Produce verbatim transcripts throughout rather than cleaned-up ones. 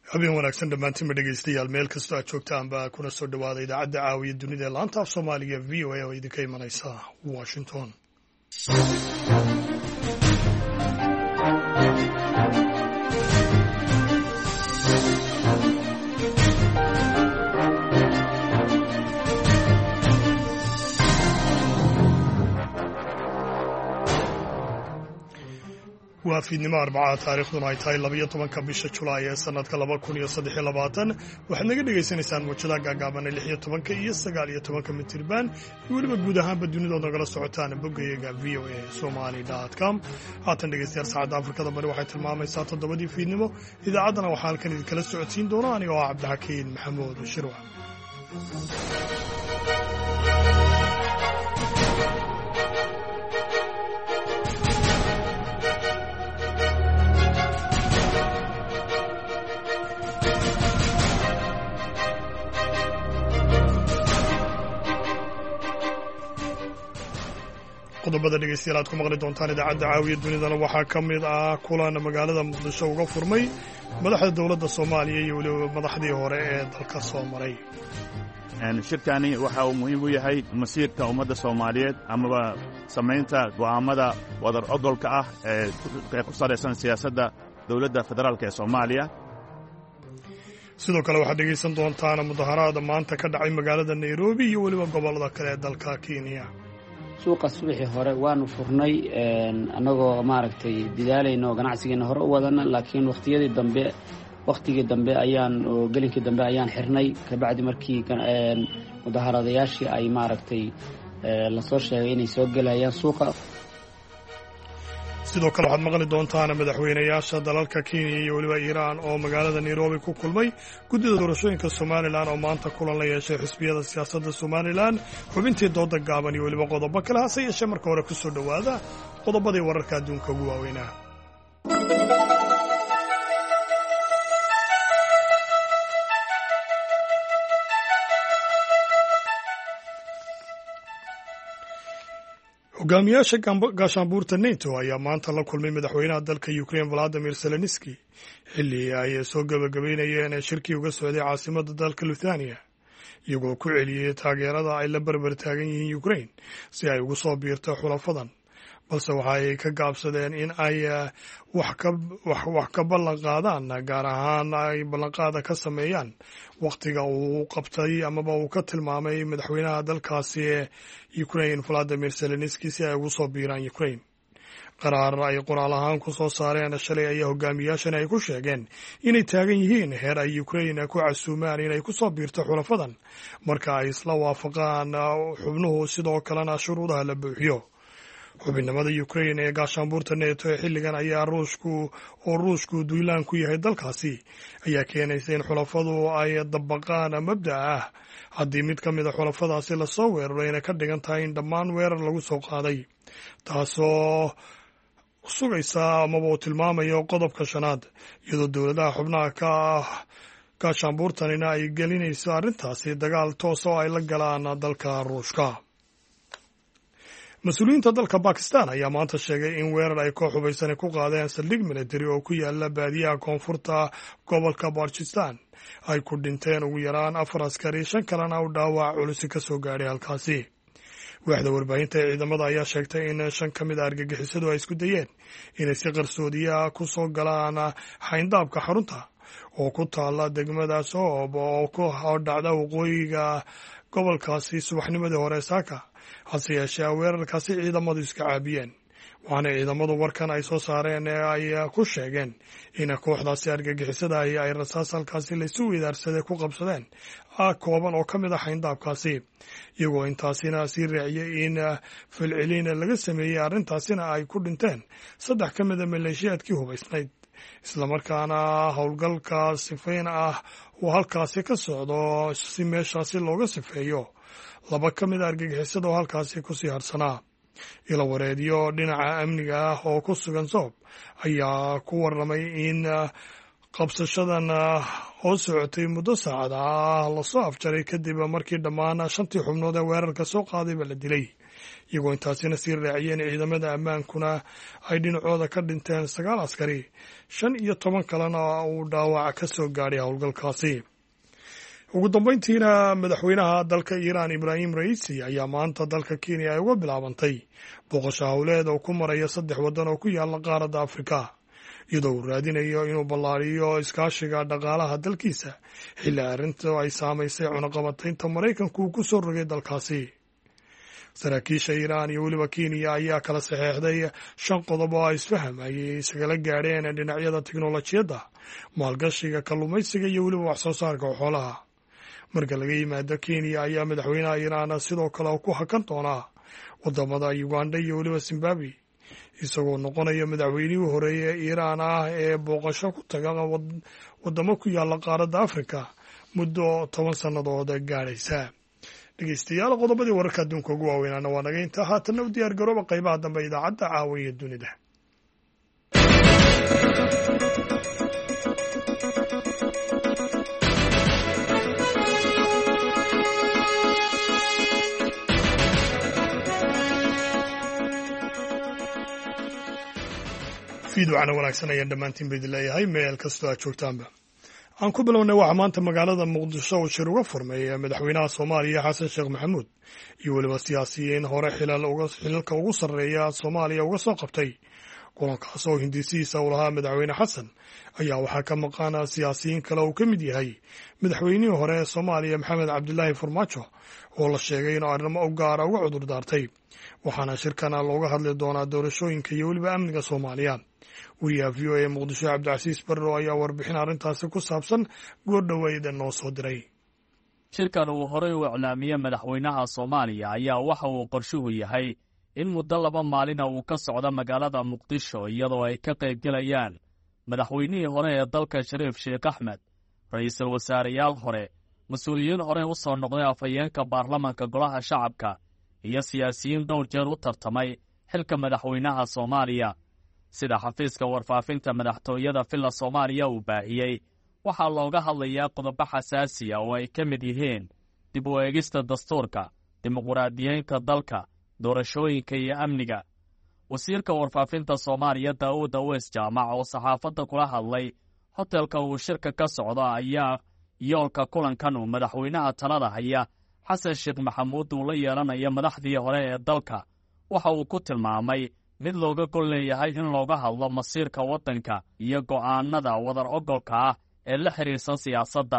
habeen wanaagsan dhammaantiin ma dhegaystayaal meel kastoo aad joogtaan baa kuna soo dhawaada idaacadda caawiya dunida ee laanta af soomaaliga v o a oo idinka imanaysa washington. waa fiidnimo arbacada taariikhduna ay tahay labayo tobanka bisha julaay ee sanadka laba kun iyo saddex iyo labaatan waxaad naga dhagaysanaysaan mawjadaha gaagaaban lix iyo tobanka iyo sagaal iyo tobanka mitirban iyo weliba guud ahaanba dunidood nagala socotaan boggayaga v o a somali dot com. haatan dhegaystayaal saacadda afrikada bari waxay tilmaamaysaa toddobadii fiidnimo. idaacaddana waxaa halkan idinkala socodsiin doona aniga oo cabdixakiin maxamuud shirwa. qodobada dhegeystayaal aad ku maqli doontaan idaacadda caawiya dunidana waxaa ka mid ah kulan magaalada muqdisho uga furmay madaxda dowladda soomaaliya iyo weliba madaxdii hore ee dalka soo maray. shirkani waxa uu muhiim u yahay masiirka ummadda soomaaliyeed amaba samaynta go'aammada wadar ogolka ah ee ku salaysan siyaasadda dowladda federaalk ee soomaaliya. sidoo kale waxaad dhegaysan doontaan mudaharaada maanta ka dhacay magaalada nairobi iyo weliba gobollada kale ee dalka kenya. suuqa subaxii hore waanu furnay annagoo maaragtay dadaalayno ganacsigeena hore u wadana, laakiin wakhtiyadii dambe wakhtigii dambe ayaan oo gelinkii dambe ayaan xirnay kabacdi markii mudaharadayaashii ay maaragtay lasoo sheegay inay soo gelayaan suuqa. sidoo kale waxaad maqli doontaan madaxweynayaasha dalalka kenya iyo weliba iiraan oo magaalada nairobi ku kulmay guddida doorashooyinka somalilan oo maanta kulan la yeeshay xisbiyada siyaasadda somalilan, xubintii dooda gaaban iyo weliba qodobo kale. hase yeeshee marka hore ku soo dhowaada qodobadii wararka adduunka ugu waaweynaa. hogaamiyaasha gaashaanbuurta neto ayaa maanta la kulmay madaxweynaha dalka ukraine valadimir zelenski xilli ay soo gebagabeynayeen shirkii uga socday caasimadda dalka luthania, iyagoo ku celiyey taageerada ay la barbar taagan yihiin ukraine si ay ugu soo biirto xulafadan, balse waxa ay ka gaabsadeen in ay wax ka ballan qaadaan, gaar ahaan ay ballanqaada ka sameeyaan wakhtiga uu qabtay amaba uu ka tilmaamay madaxweynaha dalkaasi ee ukraine valadimir zelenski si ay ugu soo biiraan ukraine. qaraar ay qoraal ahaan ku soo saareen shalay ayaa hogaamiyaashani ay ku sheegeen inay taagan yihiin heer ay ukraine ku casuumaan inay ku soo biirto xulafadan marka ay isla waafaqaan xubnuhu, sidoo kalena shuruudaha la buuxiyo. xubinnimada ukraine ee gaashaanbuurta neto ee xilligan ayaa ruushku oo ruushku duulaan ku yahay dalkaasi ayaa keenaysa in xulafadu ay dabaqaan mabda ah haddii mid ka mid a xulafadaasi lasoo weeraro inay ka dhigan tahay in dhammaan weerar lagu soo qaaday, taasoo sugaysa amaba uu tilmaamayo qodobka shanaad, iyadoo dowladaha xubnaha ka ah gaashaanbuurtanina ay gelinayso arrintaasi dagaal toos oo ay la galaan dalka ruushka. mas-uuliyiinta dalka bakistan ayaa maanta sheegay in weerar ay koox hubaysani ku qaadeen saldhig militari oo ku yaala baadiyaha koonfurta gobolka barjistan ay ku dhinteen ugu yaraan afar askari, shan kalena u dhaawac culusi ka soo gaadhay halkaasi. waaxda warbaahinta ee ciidamada ayaa sheegtay in shan ka mid a argagixisadu ay isku dayeen inay si qarsoodiya ku soo galaan xayndaabka xarunta oo ku taala degmada soob oo ku dhacda waqooyiga gobolkaasi subaxnimadii hore saaka, hase yeeshee weerarkaasi ciidamadu iska caabiyeen. waxaana ciidamadu warkan ay soo saareen ee ay ku sheegeen in kooxdaasi argagixisada ahi ay rasaas halkaasi laysu weydaarsaday ku qabsadeen kooban oo ka mid ah xayndaabkaasi, iyagoo intaasina sii raaciyey in falcelin laga sameeyey arrintaasina ay ku dhinteen saddex ka mid a maleeshiyaadkii hubaysnayd, islamarkaana howlgalka sifayn ah uu halkaasi ka socdo si meeshaasi looga sifeeyo laba ka mid a argagixisada oo halkaasi kusii harsanaa. ilo wareedyo dhinaca amniga ah oo ku sugan soob ayaa ku warramay in qabsashadan oo socotay muddo saacada ah lasoo afjaray kadib markii dhammaan shantii xubnood ee weerarka soo qaadayba la dilay, iyagoo intaasina sii raaciyeen ciidamada ammaankuna ay dhinacooda ka dhinteen sagaal askari shan iyo toban kalena uu dhaawac ka soo gaadhay howlgalkaasi. ugu dambayntiina madaxweynaha dalka iiraan ibraahim ra'iisi ayaa maanta dalka kenya ay uga bilaabantay booqasho howleed oo ku maraya saddex waddan oo ku yaala qaaradda afrika, iyadoo uu raadinayo inuu ballaariyo iskaashiga dhaqaalaha dalkiisa xilli arrintu ay saamaysay cunaqabataynta maraykanku uu ku soo rogay dalkaasi. saraakiisha iiraan iyo weliba kenya ayaa kala saxeexday shan qodob oo isfaham ay isagala gaadheen dhinacyada tiknolojiyadda, maalgashiga, kalluumaysiga iyo weliba wax soo saarka xoolaha. marka laga yimaado kenya ayaa madaxweynaha iiraan sidoo kale ku hakan doonaa wadamada uganda iyo weliba zimbabwe, isagoo noqonaya madaxweynihii horeeye ee iiraan ah ee booqasho ku taga wadamo ku yaala qaaradda afrika muddo toban sannadood gaadhaysa. dhegeystayaal, qodobadii wararka adduunka ugu waaweynaana waa naga intaa. haatanna u diyaar garooba qaybaha dambe idaacadda caawiya dunida. fiidwacna wanaagsan ayaan dhammaantiin ba idin leeyahay meel kastoo aad joogtaanba. aan ku bilownay waxaa maanta magaalada muqdisho uu shir uga furmay madaxweynaha soomaaliya xasan sheekh maxamuud iyo weliba siyaasiyiin hore xilalka ugu sarreeya soomaaliya uga soo qabtay. kulankaas oo hindisihiisa uu lahaa madaxweyne xasan ayaa waxaa ka maqaana siyaasiyiin kale uu ka mid yahay madaxweynihii hore ee soomaaliya maxamed cabdilaahi farmaajo oo la sheegay inuu arrimo u gaara uga cudur daartay. waxaana shirkana looga hadli doonaa doorashooyinka iyo weliba amniga soomaaliya. wariyaha v o a muqdisho cabdicasiis barro ayaa warbixin arrintaasi ku saabsan goordhoweyd noo soo diray. shirkan uu horey u iclaamiyey madaxweynaha soomaaliya ayaa waxa uu qorshuhu yahay in muddo laba maalina uu ka socdo magaalada muqdisho, iyadoo ay ka qaybgelayaan madaxweynihii hore ee dalka shariif sheekh axmed, ra'iisul wasaareyaal hore, mas-uuliyiin hore u soo noqday afhayeenka baarlamanka golaha shacabka iyo siyaasiyiin dhowr jeer u tartamay xilka madaxweynaha soomaaliya. sida xafiiska warfaafinta madaxtooyada villa soomaaliya uu baahiyey, waxaa looga hadlayaa qodobo xasaasiya oo ay ka mid yihiin dib u eegista dastuurka, dimuqraadiyeynta dalka, doorashooyinka iyo amniga. wasiirka warfaafinta soomaaliya daa'uud aweys jaamac oo saxaafadda kula hadlay hotelka uu shirka ka socdo ayaa yoolka kulankan uu madaxweynaha talada haya xasan sheekh maxamuud uu la yeelanayo madaxdii hore ee dalka waxa uu ku tilmaamay mid looga gol leeyahay in looga hadlo masiirka waddanka iyo go'aanada wadar ogolka ah ee la xiriirsan siyaasadda.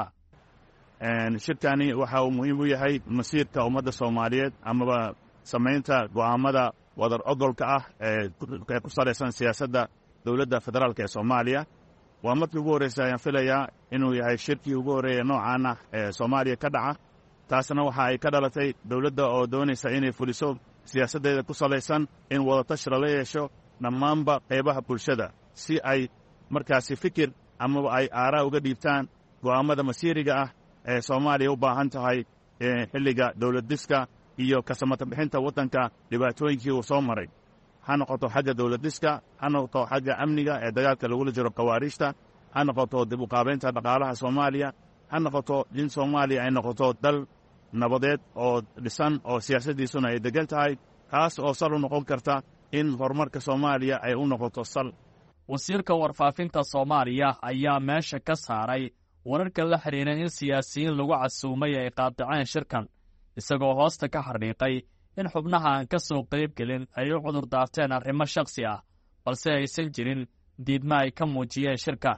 shirkani waxa uu muhiim u yahay masiirka ummadda soomaaliyeed amaba samaynta go'aamada wadar ogolka ah ee ku salaysan siyaasadda dowladda federaalk ee soomaaliya. waa markii ugu horreysa ayaan filayaa inuu yahay shirkii ugu horreeya noocaan ah ee soomaaliya ka dhaca. taasna waxa ay ka dhalatay dowladda oo doonaysa inay fuliso siyaasaddeeda ku salaysan in wadatashi lala yeesho dhammaanba qaybaha bulshada si ay markaasi fikir amaba ay aaraa uga dhiibtaan go'aammada masiiriga ah ee soomaaliya u baahan tahay xilliga dowladdiska iyo kasamata bixinta waddanka dhibaatooyinkii uu soo maray, ha noqoto xagga dowladdiska, ha noqoto xagga amniga ee dagaalka lagula jiro khawaariijta, ha noqoto dib u qaabaynta dhaqaalaha soomaaliya, ha noqoto in soomaaliya ay noqoto dal nabadeed oo dhisan oo siyaasaddiisuna ay deggan tahay, taas oo sal u noqon karta in horumarka soomaaliya ay u noqoto sal. wasiirka warfaafinta soomaaliya ayaa meesha ka saaray wararka la xidhiira in siyaasiyiin lagu casuumay ay qaadaceen shirkan, isagoo hoosta ka xariiqay in xubnaha aan ka soo qaybgelin ay u cudur daarteen arrimo shakhsi ah, balse aysan jirin diidma ay ka muujiyeen shirka.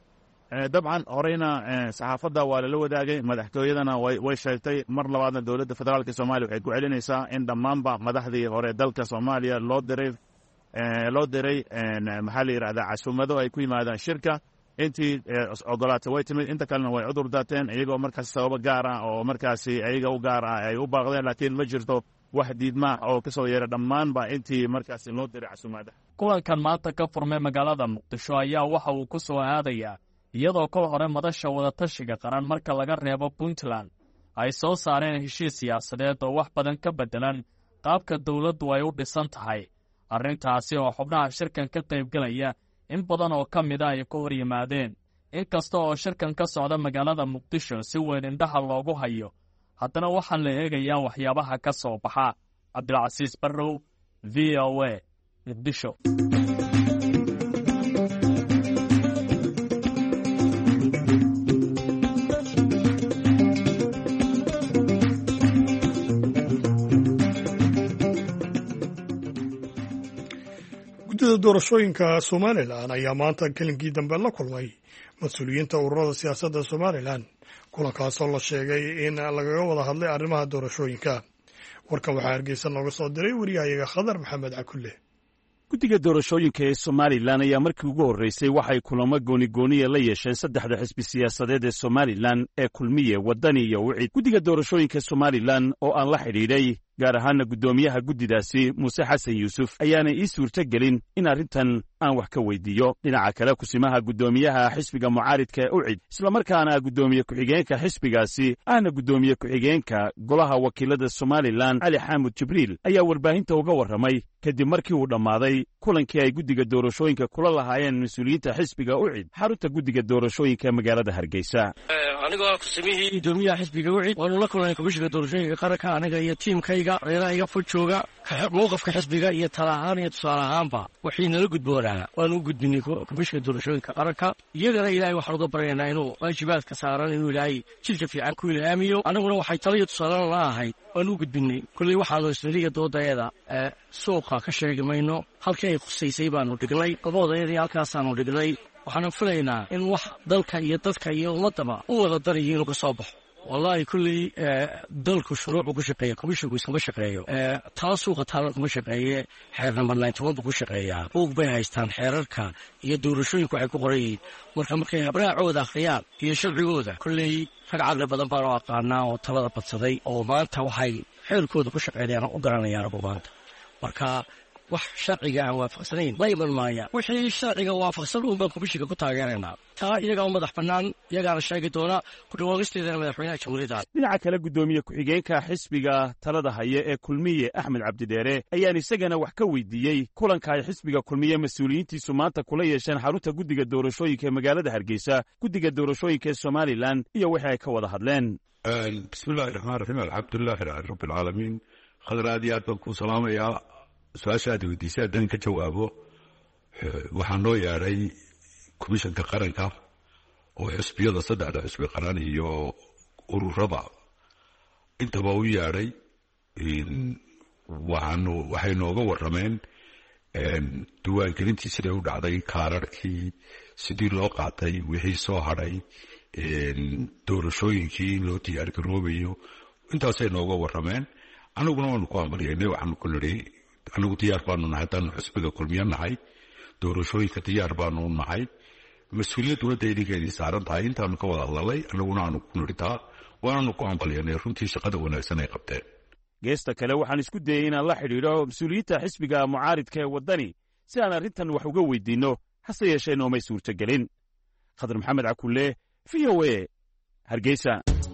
dabcan horeyna saxaafadda waa lala wadaagay, madaxtooyadana way sheegtay. mar labaadna dowladda federaalk soomaaliya waxay ku celinaysaa in dhammaanba madaxdii hore dalka soomaaliya loo diray loo diray maxaa la yidhahdaa casuumado ay ku yimaadaan shirka. intii ogolaatay way timid, inta kalena way cudur daateen iyagoo markaas sababo gaar ah oo markaasi ayaga u gaar ah ay u baaqdeen, laakiin ma jirto wax diidmaa oo ka soo yeera dhammaanba intii markaasi loo diray casuumadaha. kulankan maanta ka furmay magaalada muqdisho ayaa waxa uu ku soo aadayaa iyadoo kol hore madasha wadatashiga qaran marka laga reebo puntland ay soo saareen heshiis siyaasadeed oo wax badan ka beddelan qaabka dawladdu ay u dhisan tahay. arrintaasi oo xubnaha shirkan ka qaybgelaya in badan oo ka mida ay ka hor yimaadeen. in kasta oo shirkan ka socda magaalada muqdisho si weyn indhaha loogu hayo, haddana waxaa la eegayaa waxyaabaha ka soo baxa. cabdilcasiis barrow v o a muqdisho. guddida doorashooyinka somalilan ayaa maanta kelinkii dambe la kulmay mas-uuliyiinta ururada siyaasadda somalilan kulankaasoo la sheegay in lagaga wada hadlay arrimaha doorashooyinka. warkan waxaa hargeysa nooga soo diray wariyahayaga khadar maxamed cakulle. guddiga doorashooyinka ee somalilan ayaa markii ugu horreysay waxay kulamo goonigooniya la yeesheen saddexda xisbi siyaasadeed ee somalilan ee kulmiye waddani iyo wicid. guddiga doorashooyinka somalilan oo aan la xidhiidhay gaar ahaana guddoomiyaha guddidaasi muuse xasan yuusuf ayaana ii suurto gelin in arrintan aan wax ka weydiiyo. dhinaca kale kusimaha guddoomiyaha xisbiga mucaaridka ee ucid islamarkaana guddoomiye ku-xigeenka xisbigaasi ahna guddoomiye ku-xigeenka golaha wakiilada somalilan cali xaamud jibriil ayaa warbaahinta uga warramay kadib markii uu dhammaaday kulankii ay guddiga doorashooyinka kula lahaayeen mas-uuliyiinta xisbiga ucid xarunta guddiga doorashooyinka magaalada hargeysa. anigoo kusimihii guddoomiyaha xisbiga ucid waanu la kulnay komishiga doorashooyinka qaranka aniga iyo tiimkayga reerahayga fog jooga mowqafka xisbiga iyo tala ahaan iyo tusaale ahaanba waxay nala gudboonaa waanu u gudbinay komishiga doorashooyinka qaranka. iyagana ilaahay waxaan uga baryaynaa inuu waajibaadka saaran inuu ilaahay jidka fiican ku ilaamiyo. annaguna waxay tala iyo tusaale la ahayd waanu u gudbinay. kolley waxaanu isnaliga doodaeeda suuqa ka sheegi mayno halkii ay khusaysay baanu dhignay labadayadii halkaasaanu dhignay. waxaanu filaynaa in wax dalka iyo dadka iyo ummaddaba u wada darayo inuu ka soo baxo. wallaahi kulley dalku shuruuc buu ku shaqeeya komishinku iskama shaqeeyo taa suuqa taalan kuma shaqeeye xeer namber nine toban buu ku shaqeeyaa. buug bay haystaan xeerarka iyo doorashooyinku waxay ku qoran yihiin. marka markay habraacooda akhriyaan iyo sharcigooda kolley rag caqli badan baanu aqaanaa oo talada badsaday oo maanta waxay xeerkooda ku shaqeynayaan u garanayaan agu maanta. marka wax sharciga aan waafaqsanayn la iman maaya. wixii sharciga waafaqsan uun baan komishinka ku taageeraynaa. taa iyagaa u madax bannaan iyagaana sheegi doona ku dhawaaqisteedana madaxweynaha jamhuuriyadda. dhinaca kale guddoomiye ku-xigeenka xisbiga talada haya ee kulmiye axmed cabdidheere ayaan isagana wax ka weydiiyey kulanka ay xisbiga kulmiye mas-uuliyiintiisu maanta kula yeesheen xarunta guddiga doorashooyinka ee magaalada hargeysa guddiga doorashooyinka ee somalilan iyo wixii ay ka wada hadleen. bismillahi raxmaan raxiim alxamdulilahi rabbilcaalamiin. khadar aad iyo aad baan kuu salaamayaa. su-aasha aad weydiisay haddaan ka jawaabo waxaa noo yeedhay komishanka qaranka oo xisbiyada saddexda xisbi qaran iyo ururada intaba u yeedhay. waxaanu waxay nooga warrameen diiwaangelintii siday u dhacday kaararkii sidii loo qaatay wixii soo hadhay doorashooyinkii in loo diyaargaroobayo intaasay nooga warrameen. aniguna waanu ku amaliyaynay waxaanu ku nidhi anigu diyaar baanu nahay haddaanu xisbiga kulmiye nahay doorashooyinka diyaar baanu nahay mas-uuliyadduna dee idinkeedii saaran tahay intaanu ka wada hadlalay aniguna aanu ku nidhi taa waanaanu ku ambalyanay runtii shaqada wanaagsan ay qabteen. geesta kale waxaan isku dayey inaan la xidhiidho mas-uuliyiinta xisbiga mucaaridka ee waddani si aan arrintan wax uga weydiinno hase yeeshee noomay suurtogelin. khadar maxamed cakulle v o a hargeysa.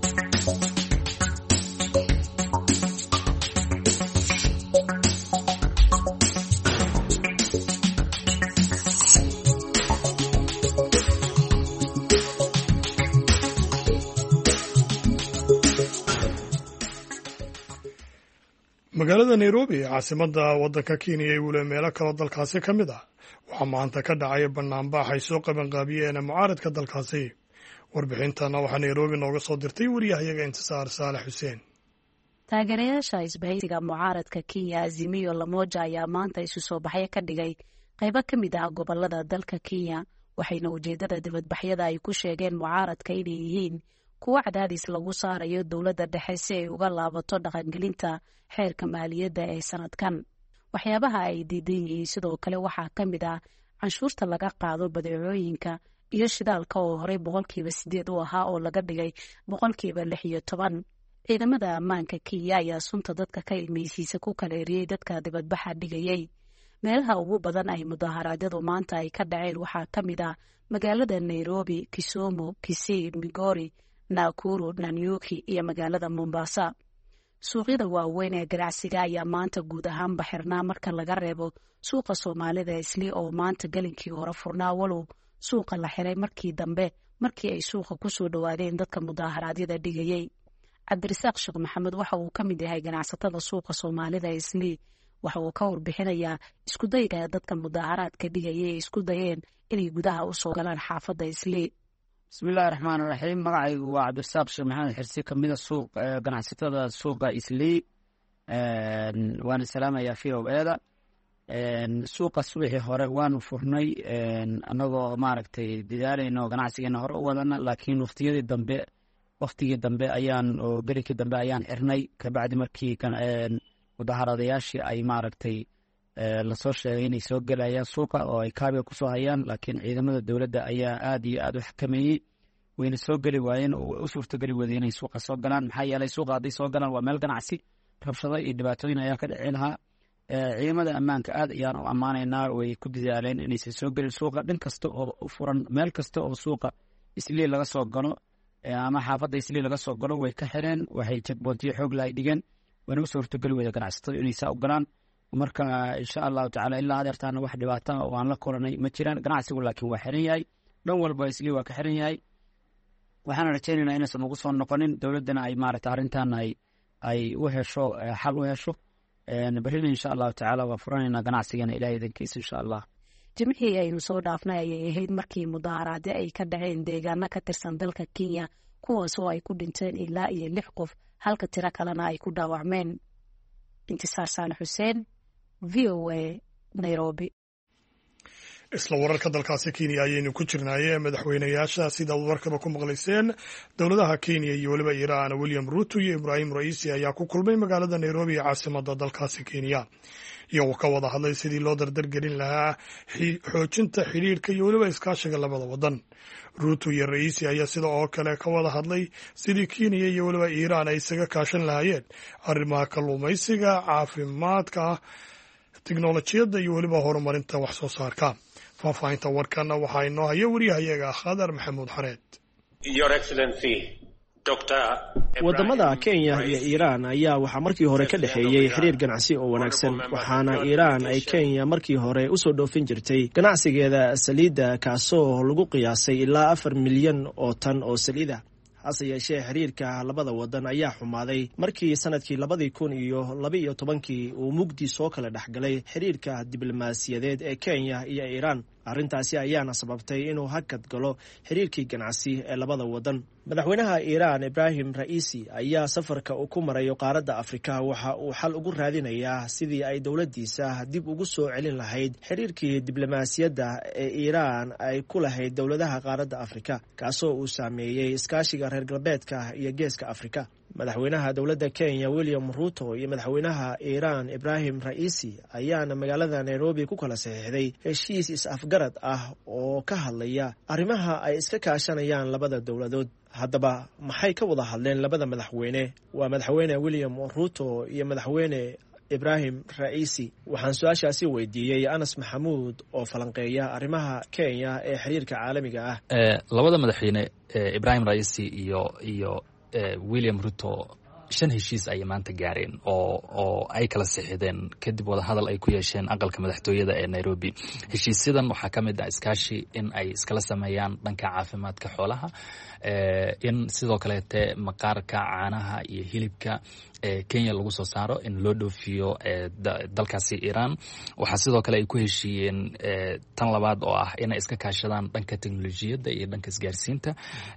magaalada nairobi ee caasimadda waddanka kenya iyo weliba meelo kaloo dalkaasi ka mid ah waxaa maanta ka dhacaya banaanbax ay soo qabanqaabiyeen mucaaradka dalkaasi. warbixintana waxaa nairobi nooga soo dirtay wariyahayaga intisaar saalax xuseen. taageerayaasha isbahaysiga mucaaradka kenya azimiyo lamoja ayaa maanta isu soo baxyo ka dhigay qaybo ka mid ah gobolada dalka kenya waxayna ujeedada dibadbaxyada ay ku sheegeen mucaaradka inay yihiin kuwo cadaadis lagu saarayo dowladda dhexe si ay uga laabato dhaqangelinta xeerka maaliyadda ee sanadkan. waxyaabaha ay diidan yihiin sidoo kale waxaa ka mid ah canshuurta laga qaado badeecooyinka iyo shidaalka oo horey boqolkiiba sideed u ahaa oo laga dhigay boqolkiiba lix iyo toban. ciidamada ammaanka kenya ayaa sunta dadka ka ilmeysiisa ku kala eriyey dadka dibadbaxa dhigayey. meelaha ugu badan ay mudaharaadyadu maanta ay ka dhaceen waxaa ka mid ah magaalada nairobi, kisumu, kisii, migori, nakuru, nanyuki iyo magaalada mombasa. suuqyada waaweyn ee ganacsiga ayaa maanta guud ahaanba xirnaa marka laga reebo suuqa soomaalida isli oo maanta gelinkii hore furnaa walow suuqa la xiray markii dambe markii ay suuqa ku soo dhowaadeen dadka mudaharaadyada dhigayey. cabdirasaaq sheekh maxamed waxa uu ka mid yahay ganacsatada suuqa soomaalida islii waxa uu ka warbixinayaa isku dayga dadka mudaharaadka dhigaya ee isku dayeen inay gudaha u soo galaan xaafadda islii. bismillahi raxmaan raxiim magacaygu waa cabdirasaaq sheekh maxamed xirsi kamida suuq ganacsatada suuqa islii waana salaamayaa v o eda suuqa subaxii hore waanu furnay anagoo maaragtay dadaalayno ganacsigeena hore u wadana laakiin waktiyadii dambe waktigii dambe ayaan oo gelikii dambe ayaan xirnay kabacdi markii mudaharadayaashii ay maaragtay lasoo sheegay inay soo gelayaan suuqa oo ay kaabiga kusoo hayaan laakiin ciidamada dowladda ayaa aad iyo aad u xakameeyey wayna soo geli waayeen oo u suurtogeli wada inay suuqa soo galaan maxaa yeelay suuqa hadday soo galaan waa meel ganacsi rabshado iyo dhibaatooyin ayaa ka dhici lahaa ciidamada ammaanka aad ayaan u ammaanaynaa way ku dadaaleen inaysan soo gelin suuqa dhin kasta oo furan meel kasta oo suuqa islii laga soo galo ama xaafadda islii laga soo galo way ka xireen waxay jegboontiyo xoog lahay dhigeen wayna u suurtogeli wada ganacsatada inay saa u galaan marka insha allahu tacaala ilaa hadeertaana wax dhibaata oo aan la kulanay ma jiraan ganacsigu laakiin waa xiran yahay dhan walba islii waa ka xiran yahay waxaana rajaynaynaa inaysan ugu soo noqonin dowladdana ay maaragta arrintan ay ay u hesho xal u hesho berrina insha allahu tacaala waa furanaynaa ganacsigeena ilahay idankiisa insha allah. jimcihii aynu soo dhaafnay ayay ahayd markii mudaharaadyo ay ka dhaceen deegaano ka tirsan dalka kenya kuwaas oo ay ku dhinteen ilaa iyo lix qof halka tiro kalena ay ku dhaawacmeen. intisaar saale xuseen v o a nairobi. isla wararka dalkaasi kenya ayaynu ku jirnaaye madaxweynayaasha sida warkaba ku maqlayseen dowladaha kenya iyo weliba iiraan william ruto iyo ibraahim raisi ayaa ku kulmay magaalada nairobi ee caasimada dalkaasi kenya iyagoo ka wada hadlay sidii loo dardargelin lahaa xoojinta xidhiirka iyo weliba iskaashiga labada wadan. ruto iyo raisi ayaa sida oo kale ka wada hadlay sidii kenya iyo weliba iiraan ay isaga kaashan lahaayeen arrimaha kalluumaysiga, caafimaadka, tiknolojiyadda iyo weliba horumarinta wax soo saarka. faahfaahinta warkana waxaa inoo haya wariyahayaga khadar maxamuud xareed. wadamada kenya iyo iiraan ayaa waxaa markii hore ka dhexeeyey xiriir ganacsi oo wanaagsan waxaana iiraan ay kenya markii hore usoo dhoofin jirtay ganacsigeeda saliidda kaasoo lagu qiyaasay ilaa afar milyan oo tan oo saliida. hase yeeshee xiriirka labada wadan ayaa xumaaday markii sanadkii labadii kun iyo laba iyo tobankii uu mugdi soo kala dhexgalay xiriirka diblomaasiyadeed ee kenya iyo iiraan. arrintaasi ayaana sababtay inuu hakad galo xiriirkii ganacsi ee labada wadan. madaxweynaha iiraan ibraahim raisi ayaa safarka uu ku marayo qaaradda afrika waxa uu xal ugu raadinayaa sidii ay dowladdiisa dib ugu soo celin lahayd xiriirkii diblomaasiyadda ee iiraan ay ku lahayd dowladaha qaaradda afrika kaasoo uu saameeyey iskaashiga reer galbeedka iyo geeska afrika. madaxweynaha dowladda kenya william ruto iyo madaxweynaha iiraan ibraahim raisi ayaana magaalada nairobi ku kala saxiixday heshiis is-afgarad ah oo ka hadlaya arrimaha ay iska kaashanayaan labada dowladood. haddaba maxay ka wada hadleen labada madaxweyne? waa madaxweyne william ruto iyo madaxweyne ibraahim raisi. waxaan su-aashaasi weydiiyey anas maxamuud oo falanqeeya arrimaha kenya ee xiriirka caalamiga ah. labada madaxweyne ibraahim raisi iyo iyo william ruto shan heshiis ayay maanta gaareen oo oo ay kala sixideen kadib wada hadal ay ku yeesheen aqalka madaxtooyada ee Nairobi. heshiisyadan waxaa ka mid ah iskaashi in ay iskala sameeyaan dhanka caafimaadka xoolaha, in sidoo kaleete maqaarka, caanaha iyo hilibka ee Kenya lagu soo saaro in loo dhoofiyo dalkaasi Iran. waxaa sidoo kale ay ku heshiiyeen tan labaad oo ah inay iska kaashadaan dhanka teknolojiyadda iyo dhanka isgaarsiinta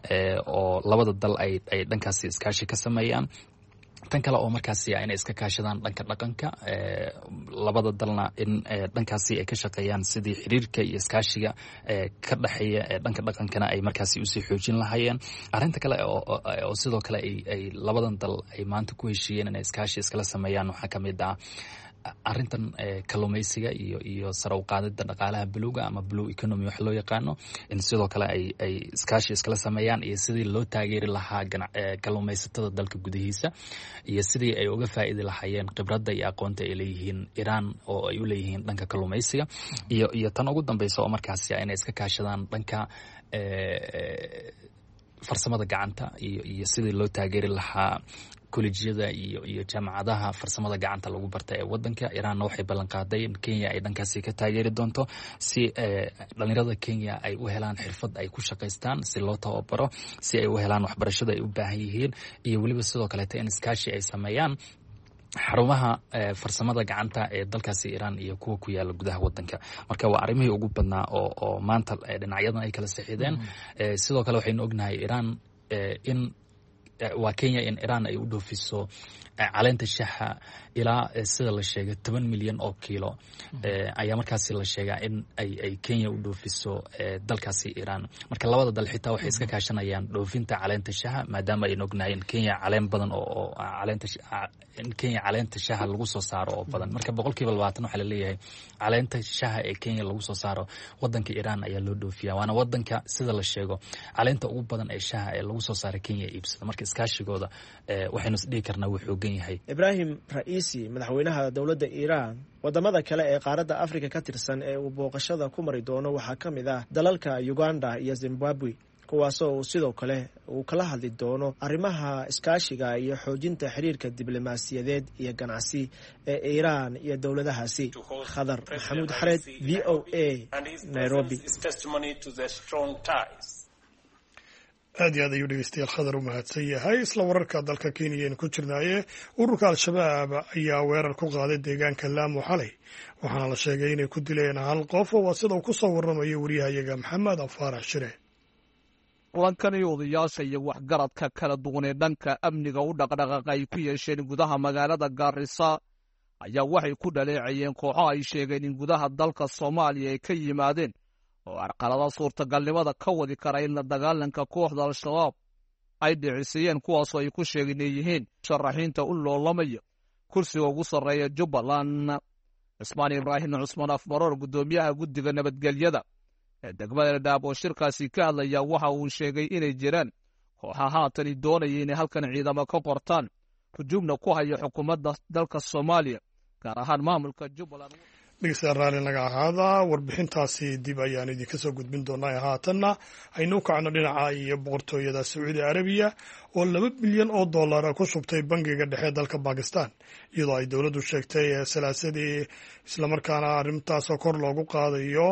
oo labada dal ay ay dhankaasi iskaashi ka sameeyaan. tan kale oo markaasi inay iska kaashadaan dhanka dhaqanka, labada dalna in dhankaasi ay ka shaqeeyaan sidii xiriirka iyo iskaashiga ka dhexeeya ee dhanka dhaqankana ay markaasi usii xoojin lahaayeen. arrinta kale oo sidoo kale ay labadan dal ay maanta ku heshiiyeen inay iskaashi iskala sameeyaan waxaa ka mid ah arrintan kalluumaysiga iyo iyo sare u qaadida dhaqaalaha buluuga ama blue economy wax loo yaqaano, in sidoo kale ay ay iskaashi iskala sameeyaan iyo sidii loo taageeri lahaa kalluumaysatada dalka gudihiisa iyo sidii ay uga faa'iidi lahaayeen khibradda iyo aqoonta ay leeyihiin Iran oo ay u leeyihiin dhanka kalluumaysiga iyo iyo tan ugu dambaysa oo markaasi inay iska kaashadaan dhanka farsamada gacanta iyo iyo sidii loo taageeri lahaa kolejyada iyo iyo jaamacadaha farsamada gacanta lagu barta ee wadanka. Iranna waxay ballan qaaday in Kenya ay dhankaasi ka taageeri doonto si dhalinyarada Kenya ay u helaan xirfad ay ku shaqaystaan, si loo tababaro, si ay u helaan waxbarashada ay u baahan yihiin, iyo weliba sidoo kaleeta in iskaashi ay sameeyaan xarumaha farsamada gacanta ee dalkaasi Iran iyo kuwa ku yaala gudaha wadanka. Marka waa arrimihii ugu badnaa oo oo maanta dhinacyadan ay kala saxiideen. Sidoo kale waxaynu ognahay Iran in waa Kenya in Iran ay u dhoofiso caleenta shaha ilaa sida la sheegay toban milyan oo kiilo ayaa markaasi la sheegaa in ay ay Kenya u dhoofiso dalkaasi Iran. Marka labada dal xitaa waxay iska kaashanayaan dhoofinta caleenta shaha, maadaama ay ognahay in Kenya caleen badan oo caleenta in Kenya caleenta shaha lagu soo saaro oo badan. Marka boqolkiiba labaatan waxa la leeyahay caleenta shaha ee Kenya lagu soo saaro wadanka Iran ayaa loo dhoofiyaa, waana wadanka sida la sheego caleenta ugu badan ee shaha ee lagu soo saaro Kenya iibsada. Marka iskaashigooda waxaynu is dhigi karnaa wuxuu gan yahay. Ibrahim Raisi, madaxweynaha dowladda Iran, wadamada kale ee qaaradda Afrika ka tirsan ee uu booqashada ku mari doono waxaa ka mid ah dalalka Uganda iyo Zimbabwe, kuwaasoo sidoo kale uu kala hadli doono arrimaha iskaashiga iyo xoojinta xiriirka diblomaasiyadeed iyo ganacsi ee Iran iyo dowladahaasi. Khadar Maxamuud Xareed, V O A, Nairobi. aad iyo aad ayuu dhegeystayaal khadar u mahadsan yahay. isla wararka dalka Kenya aynu ku jirnaaye, ururka al-shabaab ayaa weerar ku qaaday deegaanka Lamu xalay, waxaana la sheegay inay ku dileen hal qof, oo sida uu ku soo warramayo wariyahayaga Maxamed Faarax Shire. kulankani odayaasha iyo waxgaradka kala duwan ee dhanka amniga u dhaqdhaqaaqa ay ku yeesheen gudaha magaalada Garissa ayaa waxay ku dhaleecayeen kooxo ay sheegeen in gudaha dalka Soomaaliya ay ka yimaadeen oo arqalada suurtagalnimada ka wadi kara in la dagaalanka kooxda al-shabaab ay dhicisayeen, kuwaasoo ay ku sheegeen inay yihiin sharaxiinta u loolamaya kursiga ugu sarreeya Jubbaland. Cismaan Ibraahim Cusmaan Afmaroor, guddoomiyaha guddiga nabadgelyada ee degmada Dhadhaab oo shirkaasi ka hadlaya, waxa uu sheegay inay jiraan kooxa haatani doonaya inay halkan ciidamo ka qortaan, hujuumna ku haya xukuumadda dalka Soomaaliya, gaar ahaan maamulka Jubbaland. dhegeystayaal raalli naga ahaada, warbixintaasi dib ayaan idinka soo gudbin doonaa. haatanna aynu kacno dhinaca iyo boqortooyada Sacuudi Arabiya oo laba bilyan oo dollar ku shubtay bangiga dhexe dalka Bakistan, iyadoo ay dowladdu sheegtay salaasadii islamarkaana arrintaasoo kor loogu qaadayo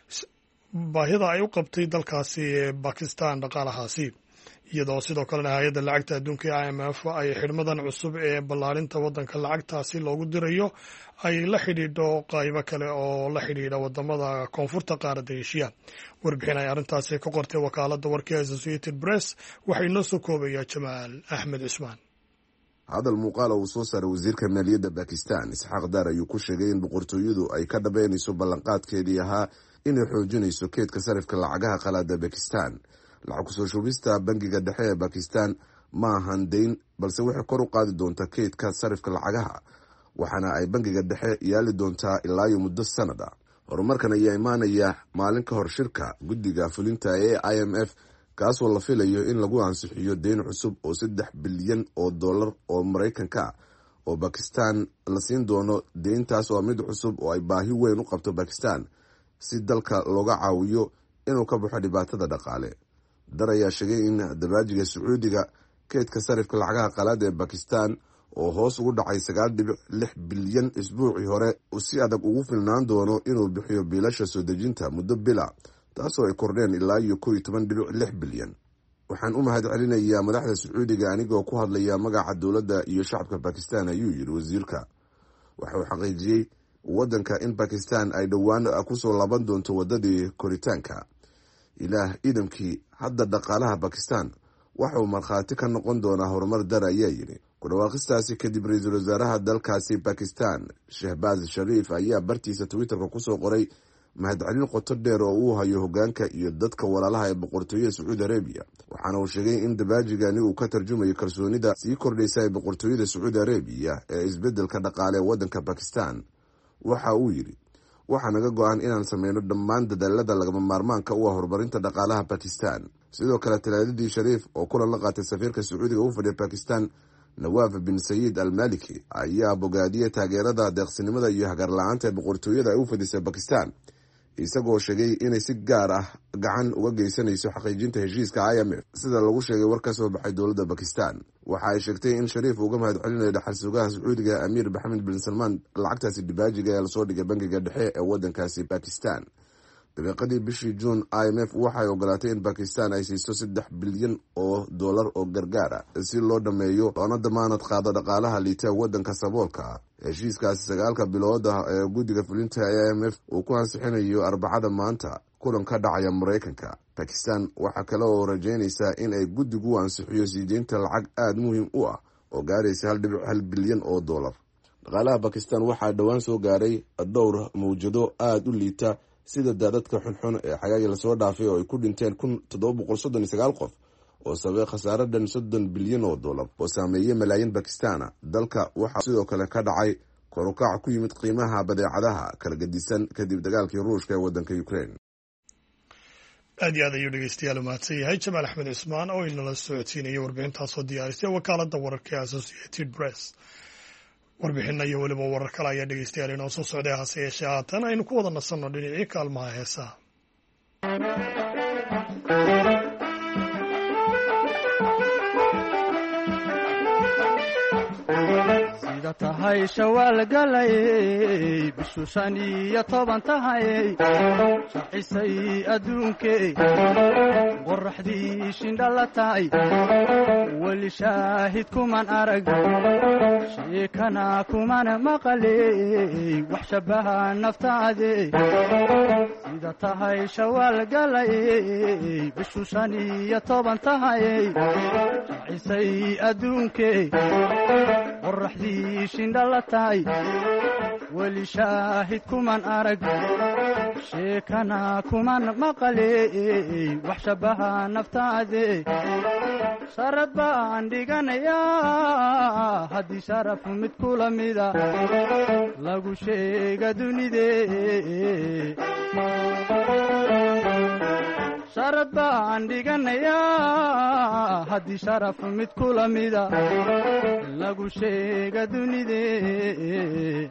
baahida ay u qabtay dalkaasi Bakistan dhaqaalahaasi, iyadoo sidoo kalena hay-adda lacagta adduunka I M F ay xidhmadan cusub ee ballaarinta waddanka lacagtaasi loogu dirayo ay la xidhiidho qaybo kale oo la xidhiidha wadamada koonfurta qaaradda Asia. warbixin ay arrintaasi ka qortay wakaaladda warka Associated Press waxaa inoo soo koobayaa Jamaal Axmed Cismaan. hadal muuqaal uu soo saaray wasiirka maaliyadda Bakistan Isxaaq Dar ayuu ku sheegay in boqortooyadu ay ka dhabeynayso ballanqaadkeedii ahaa inay xoojinayso keedka sarifka lacagaha qalaada Bakistan. lacag kusoo shubista bangiga dhexe ee Bakistan ma ahan dayn, balse waxay kor u qaadi doontaa keydka sarifka lacagaha, waxaana ay bangiga dhexe yaali doontaa ilaa iyo muddo sanad ah. horumarkan ayaa imaanaya maalin ka hor shirka guddiga fulinta ee I M F, kaasoo la filayo in lagu ansixiyo deyn cusub oo saddex bilyan oo dollar oo Maraykanka ah oo Bakistan la siin doono. deyntaas waa mid cusub oo ay baahi weyn u qabto Bakistan si dalka looga caawiyo inuu ka baxo dhibaatada dhaqaale. Dar ayaa sheegay in dabaajiga Sacuudiga keedka sarifka lacagaha qalaad ee Bakistan oo hoos ugu dhacay sagaal dhibic lix bilyan isbuucii hore uu si adag ugu filnaan doono inuu bixiyo biilasha soo dejinta muddo bila, taasoo ay kordheen ilaa iyo kow iyo toban dhibic lix bilyan. waxaan u mahad celinayaa madaxda Sacuudiga anigoo ku hadlaya magaca dowladda iyo shacabka Bakistan, ayuu yidhi wasiirka. waxa uu xaqiijiyey waddanka in Bakistan ay dhowaan kusoo laaban doonto waddadii koritaanka. ilaah idamkii, hadda dhaqaalaha Bakistan waxa uu markhaati ka noqon doonaa horumar. Dar ayaa yidhi. ku dhawaaqistaasi kadib, ra-iisul wasaaraha dalkaasi Bakistan Shehbaz Sharif ayaa bartiisa Twitterka kusoo qoray mahadcelin qoto dheer oo uu hayo hogaanka iyo dadka walaalaha ee boqortooyada Sacuudi Arabiya, waxaana uu sheegay in dabaajigani uu ka tarjumayo kalsoonida sii kordhaysa ee boqortooyada Sacuudi Arabiya ee isbeddelka dhaqaale ee waddanka Bakistan. waxa uu yidhi, waxaa naga go-an inaan sameyno dhammaan dadaalada lagama maarmaanka u ah horumarinta dhaqaalaha Bakistan. sidoo kale talaadadii Shariif oo kulan la qaatay safiirka Sacuudiga u fadhiya Bakistan Nawaaf bin Sayid al-Maliki ayaa bogaadiyay taageerada deeqsinimada iyo hagar la-aanta ee boqortooyada ay u fadhisay Bakistan, isagoo sheegay inay si gaar ah gacan uga geysanayso xaqiijinta heshiiska I M F sida lagu sheegay war ka soo baxay dowladda Bakistan. Waxa ay sheegtay in Shariif uga mahad celinayo dhaxal sugaha Sacuudiga Amiir Mohammed bin Salman lacagtaasi dibaajiga ee lasoo dhigay bangiga dhexe ee waddankaasi Bakistan. daqiiqadii bishii June I M F waxay ogolaatay in Bakistan ay siiso saddex bilyan oo dollar oo gargaar ah si loo dhameeyo loona damaanad qaado dhaqaalaha liita waddanka saboolka. heshiiskaasi sagaalka bilood ah ee guddiga fulinta I M F uu ku ansixinayo Arbacada maanta kulan ka dhacaya Mareykanka. Bakistan waxa kale oo rajaynaysaa in ay guddigu ansixiyo sii deynta lacag aad muhiim u ah oo gaaraysa hal dhibic hal bilyan oo dollar. dhaqaalaha Bakistan waxaa dhowaan soo gaaray dhowr mawjado aad u liita sida daadadka xunxun ee xagaagii lasoo dhaafay oo ay ku dhinteen kun toddoba boqol soddon iyo sagaal qof oo sababay khasaare dhan soddon bilyan oo dollar oo saameeyay malaayiin Bakistana. dalka waxaa sidoo kale ka dhacay kor u kac ku yimid qiimaha badeecadaha kala gedisan kadib dagaalkii Ruushka ee waddanka Ukraine. aad iyo aad ayuu dhegeystayaal mahadsan yahay Jamaal Axmed Cismaan oo inala socodsiinaya warbixintaasoo diyaarisay wakaaladda wararka ee Associated Press. warbixin iyo weliba warar kale ayaa dhegeystayaal inoo soo socday hase yeeshee haatan aynu ku wada nasanno dhinacii kaalmaha heesaha. sida tahay shawaal galay bishu shan iyo toban tahay shacisay adduunkee qoraxdii shindhala tahay weli shaahid kuman arag sheekana kuman maqaley wax shabaha naftaade sida tahay shawaal galay bishu shan iyo toban tahay shacisay adduunkee qoraxdii shindhala tahay weli shaahid kuman arag sheekana kuman maqaley wax shabaha naftaade sharad baan dhiganayaa haddii sharaf mid kula mida lagu sheega dunidee sharad baan dhiganayaa haddii sharaf mid kula mida lagu sheega dunidee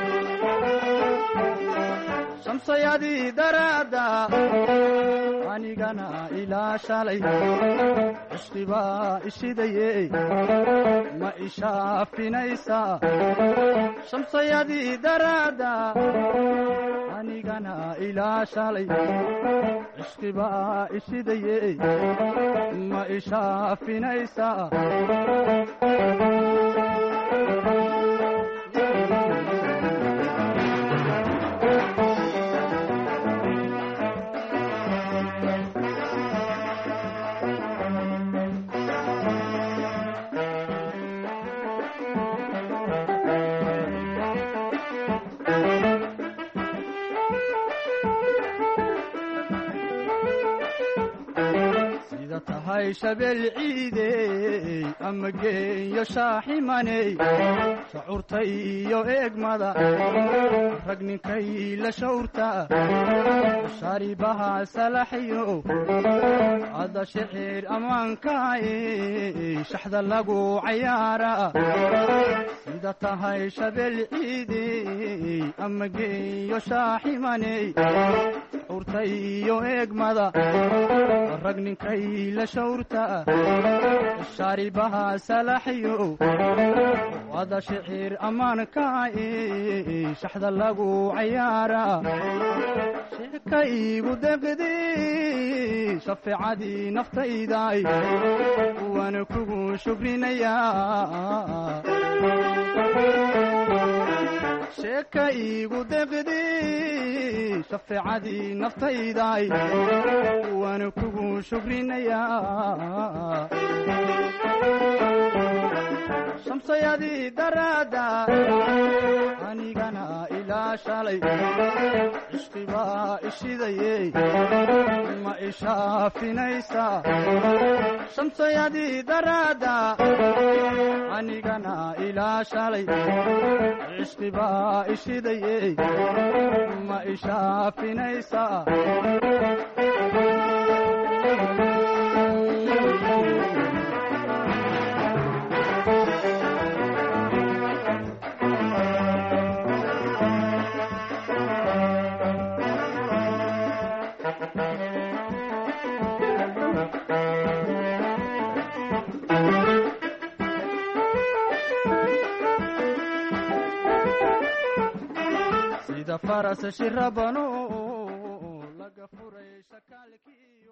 shamsayadii daraada anigana ilaa shalay cishqibaa ishidaye ma ishaafinaysaa shamsayadii daraada anigana ilaa shalay cishqibaa ishidaye ma ishaafinaysaa tahay shabeel ciidey ama geeyo shaaximaney shacuurta iyo eegmada rag ninkay la shawrta shaaribaha salaxyo ada shicir ammaankaay shaxda lagu cayaara sida tahay shabeel ciidey ama geeyo shaaximaney shacuurta iyo eegmada rag ninkay la shawrta shaaribaha salaxyo wada shicir ammaankaay shaxda lagu cayaara sheeka iigu deqdi shafeecadii naftaydaay waana kugu shukrinayaa sheeka iigu deqdi shafeecadii naftaydaay waana kugu shukrinayaa shamsayadii daraada anigana ilaa shalay cishqibaa ishidaye ma ishaafinaysaa shamsayadii daraada anigana ilaa shalay cishqibaa ishidaye ma ishaafinaysaa sida faras shirabano laga furay shakaalkiyo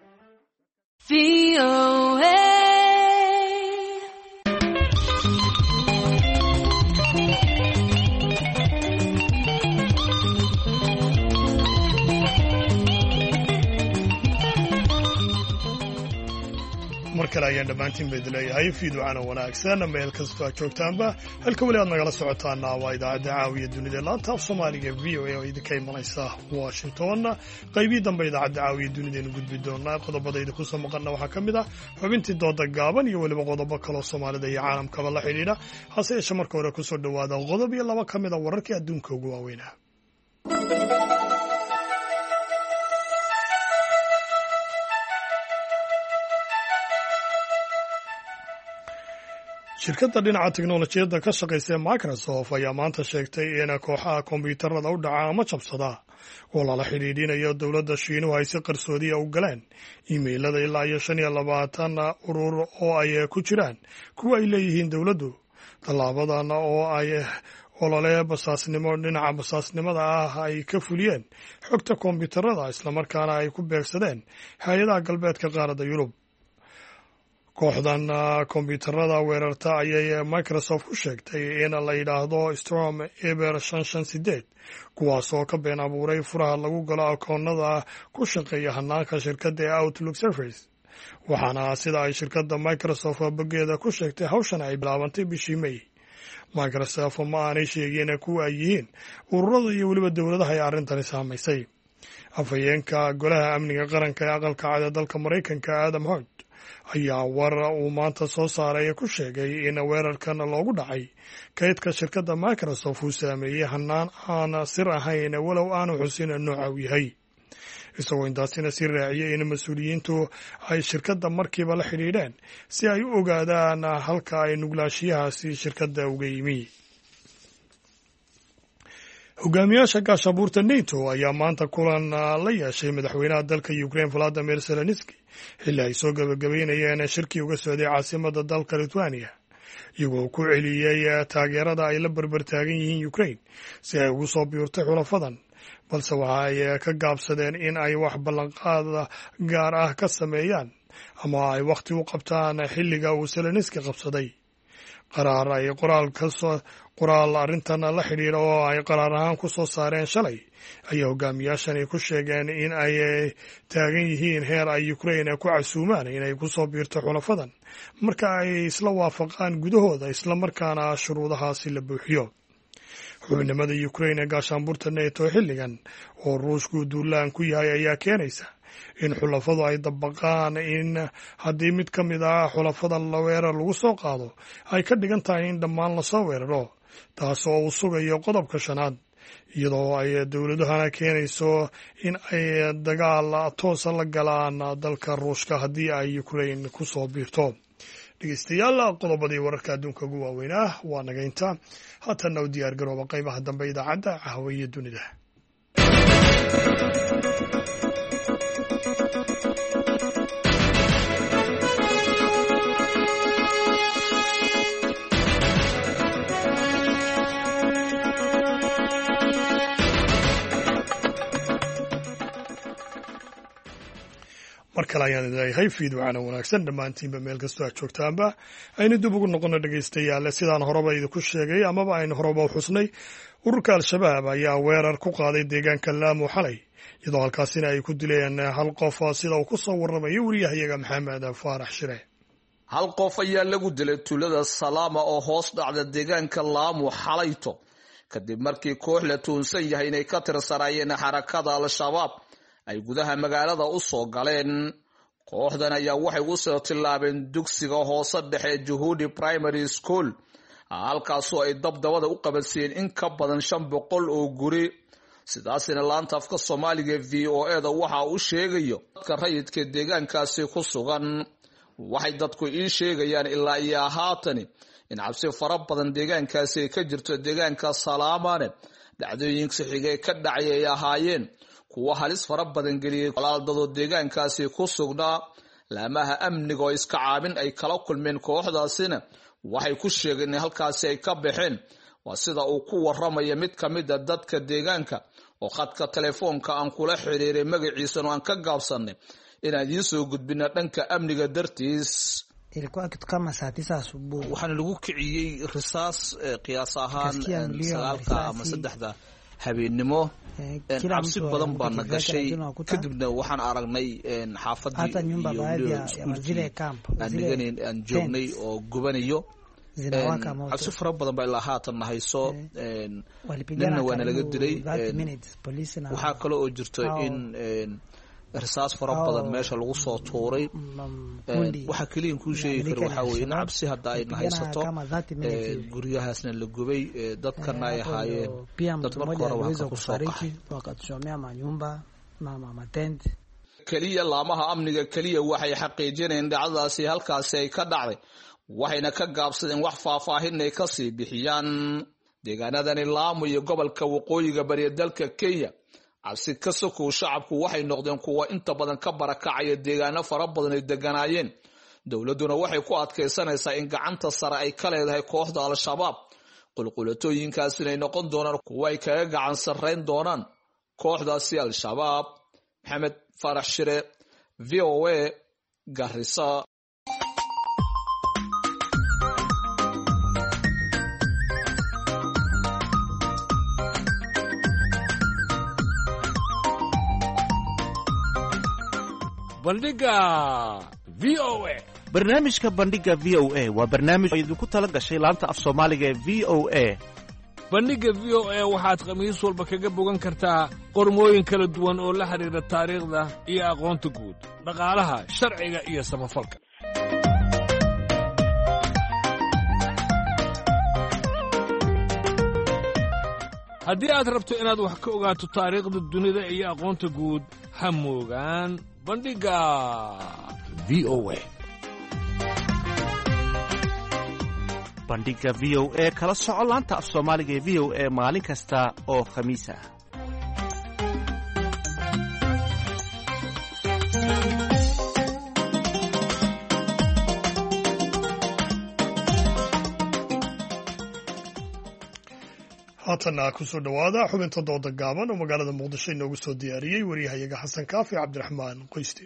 mar kale ayaan dhammaantiin bayd leeyahay fiiducana wanaagsan meel kastoo aad joogtaanba halka weli aad nagala socotaana waa idaacadda caawiya dunida laanta af soomaaliga v o a oo idinka imanaysa washington qaybii dambe idaacadda caawiya dunidaenu gudbi doonaa qodobadayda kusoo maqanna waxaa ka mid ah xubintii dooda gaaban iyo weliba qodobo kaloo soomaalida iyo caalamkaba la xidhiidha hase yeeshe marka hore kusoo dhowaada qodob iyo laba ka mid a wararkii adduunka ugu waaweynaa. shirkadda dhinaca teknolojiyadda ka shaqaysa ee microsoft ayaa maanta sheegtay in kooxaha kombiyuutarada u dhaca ama jabsada oo lala xidhiidhinayo dowladda shiinuhu ay si qarsoodiya u galeen iimaylada ilaa iyo shan iyo labaatan urur oo ay ku jiraan kuwa ay leeyihiin dowladdu. tallaabadan oo ay olole basaasnimo dhinaca basaasnimada ah ay ka fuliyeen xogta kombiyuutarada islamarkaana ay ku beegsadeen hay-adaha galbeedka qaaradda yurub. kooxdan kombiyuutarada weerarta ayay microsoft ku sheegtay in la yidhaahdo storm eber shan shan sideed kuwaas oo ka been abuuray furaha lagu galo akoonada ku shaqeeya hanaanka shirkadda ee outlook service, waxaana sida ay shirkadda microsoft bogeeda ku sheegtay hawshan ay bilaabantay bishii may. microsoft ma aanay sheegin kuwa ay yihiin ururada iyo weliba dowladaha ay arrintani saamaysay. afhayeenka golaha amniga qaranka ee aqalka cad ee dalka maraykanka Adam Holt ayaa war uu maanta soo saaray ku sheegay in weerarkan loogu dhacay kaydka shirkadda microsoft uu saameeyey hanaan aan sir ahayn walow aanu xusin nooca uu yahay, isagoo intaasina sii raaciyay in mas-uuliyiintu ay shirkadda markiiba la xidhiidheen si ay u ogaadaan halka ay nuglaashiyahaasi shirkadda uga yimi. hogaamiyaasha gaashabuurta nato ayaa maanta kulan la yeeshay madaxweynaha dalka Ukraine Volodymyr Zelensky xilli ay soo gabagabeynayeen shirkii uga socday caasimadda dalka Lithuania, iyagoo ku celiyey taageerada ay la barbar taagan yihiin Ukraine si ay ugu soo biirto xulafadan, balse waxa ay ka gaabsadeen in ay wax ballanqaad gaar ah ka sameeyaan ama ay wakhti u qabtaan xilliga uu Zelensky qabsaday. qaraar ay qoraal kasoo qoraal arrintan la xidhiidha oo ay qaraar ahaan ku soo saareen shalay ayaa hogaamiyaashani ku sheegeen in ay taagan yihiin heer ay Ukraine ku casuumaan inay ku soo biirto xulafadan marka ay isla waafaqaan gudahooda islamarkaana shuruudahaasi la buuxiyo. xubinimada Ukraine gaashaanbuurta NATO xilligan oo Ruushku duulaan ku yahay ayaa keenaysa in xulafadu ay dabaqaan in haddii mid ka mid ah xulafadan la weerar lagu soo qaado ay ka dhigan tahay in dhammaan lasoo weeraro, taas oo uu sugayo qodobka shanaad, iyadoo ay dowladahana keenayso in ay dagaal toosa la galaan dalka Ruushka haddii ay Ukraine ku soo biirto. dhegeystayaal qodobadii wararka adduunka ugu waaweynaa waa nagaynta haatanna u diyaar garooba qaybaha dambe idaacadda caawiya dunida. mar kale ayaan leeyahay fiiducana wanaagsan dhammaantiinba meel kastoo aad joogtaanba. aynu dib ugu noqono dhegaystayaal, sidaan horeba idinku sheegay amaba aynu horeba u xusnay, ururka al-shabaab ayaa weerar ku qaaday deegaanka Lamu xalay, iyadoo halkaasina ay ku dileen hal qof sida uu ku soo warramayo wariyahayaga Maxamed Faarax Shire. hal qof ayaa lagu dilay tuulada Salaama oo hoos dhacda deegaanka Lamu xalayto kadib markii koox la tuunsan yahay inay ka tirsanaayeen xarakada al-shabaab ay gudaha magaalada u soo galeen. kooxdan ayaa waxay u soo tilaabeen dugsiga hoose dhexe Juhudi Primary School, halkaasoo ay dabdabada u qabansiiyeen in ka badan shan boqol oo guri. sidaasina laanta afka Soomaaliga V O A da waxa uu sheegayo dadka rayidka deegaankaasi ku sugan. waxay dadku ii sheegayaan ilaa iyo haatani in cabsi fara badan deegaankaasi ka jirto. deegaanka Salaamane dhacdooyinka xigay ka dhacay ay ahaayeen kuwa halis fara badan geliyay walaaldado deegaankaasi ku sugnaa. laamaha amniga oo iska caabin ay kala kulmeen kooxdaasina waxay ku sheegeen in halkaasi ay ka baxeen waa sida uu ku waramaya mid ka mid a dadka deegaanka oo khadka telefoonka aan kula xiriiray magaciisana aan ka gaabsanay inaan idiin soo gudbina dhanka amniga dartiis. waxaana lagu kiciyey risaas qiyaas ahaan sagaalka ama saddexda habeenimo. cabsi badan baana gashay kadibna waxaan aragnay xaafadii iyo iskuulkii aan dhiganayn aan joognay oo gubanayo. cabsi fara badan baa ilaa haatan nahayso. ninna waana laga dilay. waxaa kale oo jirto in risaas fara badan meesha lagu soo tuuray. waxaa keliya kuu sheegi kara waxaa weye in cabsi hadda ay nahaysato. guryahaasna la gubay. dadkana ay ahaayeen dad marka hore wax ku soo qaxay. keliya laamaha amniga keliya waxay xaqiijinayeen dhacdadaasi halkaasi ay ka dhacday, waxayna ka gaabsadeen wax faahfaahin ay ka sii bixiyaan. deegaanadani Lamu iyo gobolka waqooyiga bari dalka Kenya, cabsi ka sokow shacabku waxay noqdeen kuwa inta badan ka barakacaya deegaano fara badan ay deganaayeen. dowladuna waxay ku adkaysanaysaa in gacanta sare ay ka leedahay kooxda al-shabaab. qulqulatooyinkaasina ay noqon doonaan kuwa ay kaga gacan sarreyn doonaan kooxdaasi al-shabaab. maxamed farax shire, V O A, Garissa. bandhiga V O A. barnaamijka bandhiga V O A waa barnaamij idinku tala gashay laanta af soomaaliga ee V O A. bandhiga V O A waxaad khamiis walba kaga bogan kartaa qormooyin kala duwan oo la xiriira taariikhda iyo aqoonta guud, dhaqaalaha, sharciga iyo samafalka. haddii aad rabto inaad wax ka ogaato taariikhda dunida iyo aqoonta guud, ha moogaan bandhiga V O A. bandhiga V O A kala soco laanta af soomaaliga ee V O A maalin kasta oo khamiis ah. haatana ku soo dhowaada xubinta dooda gaaban oo magaalada muqdisho inoogu soo diyaariyey waryahayaga xasan kaafi cabdiraxmaan qoyste.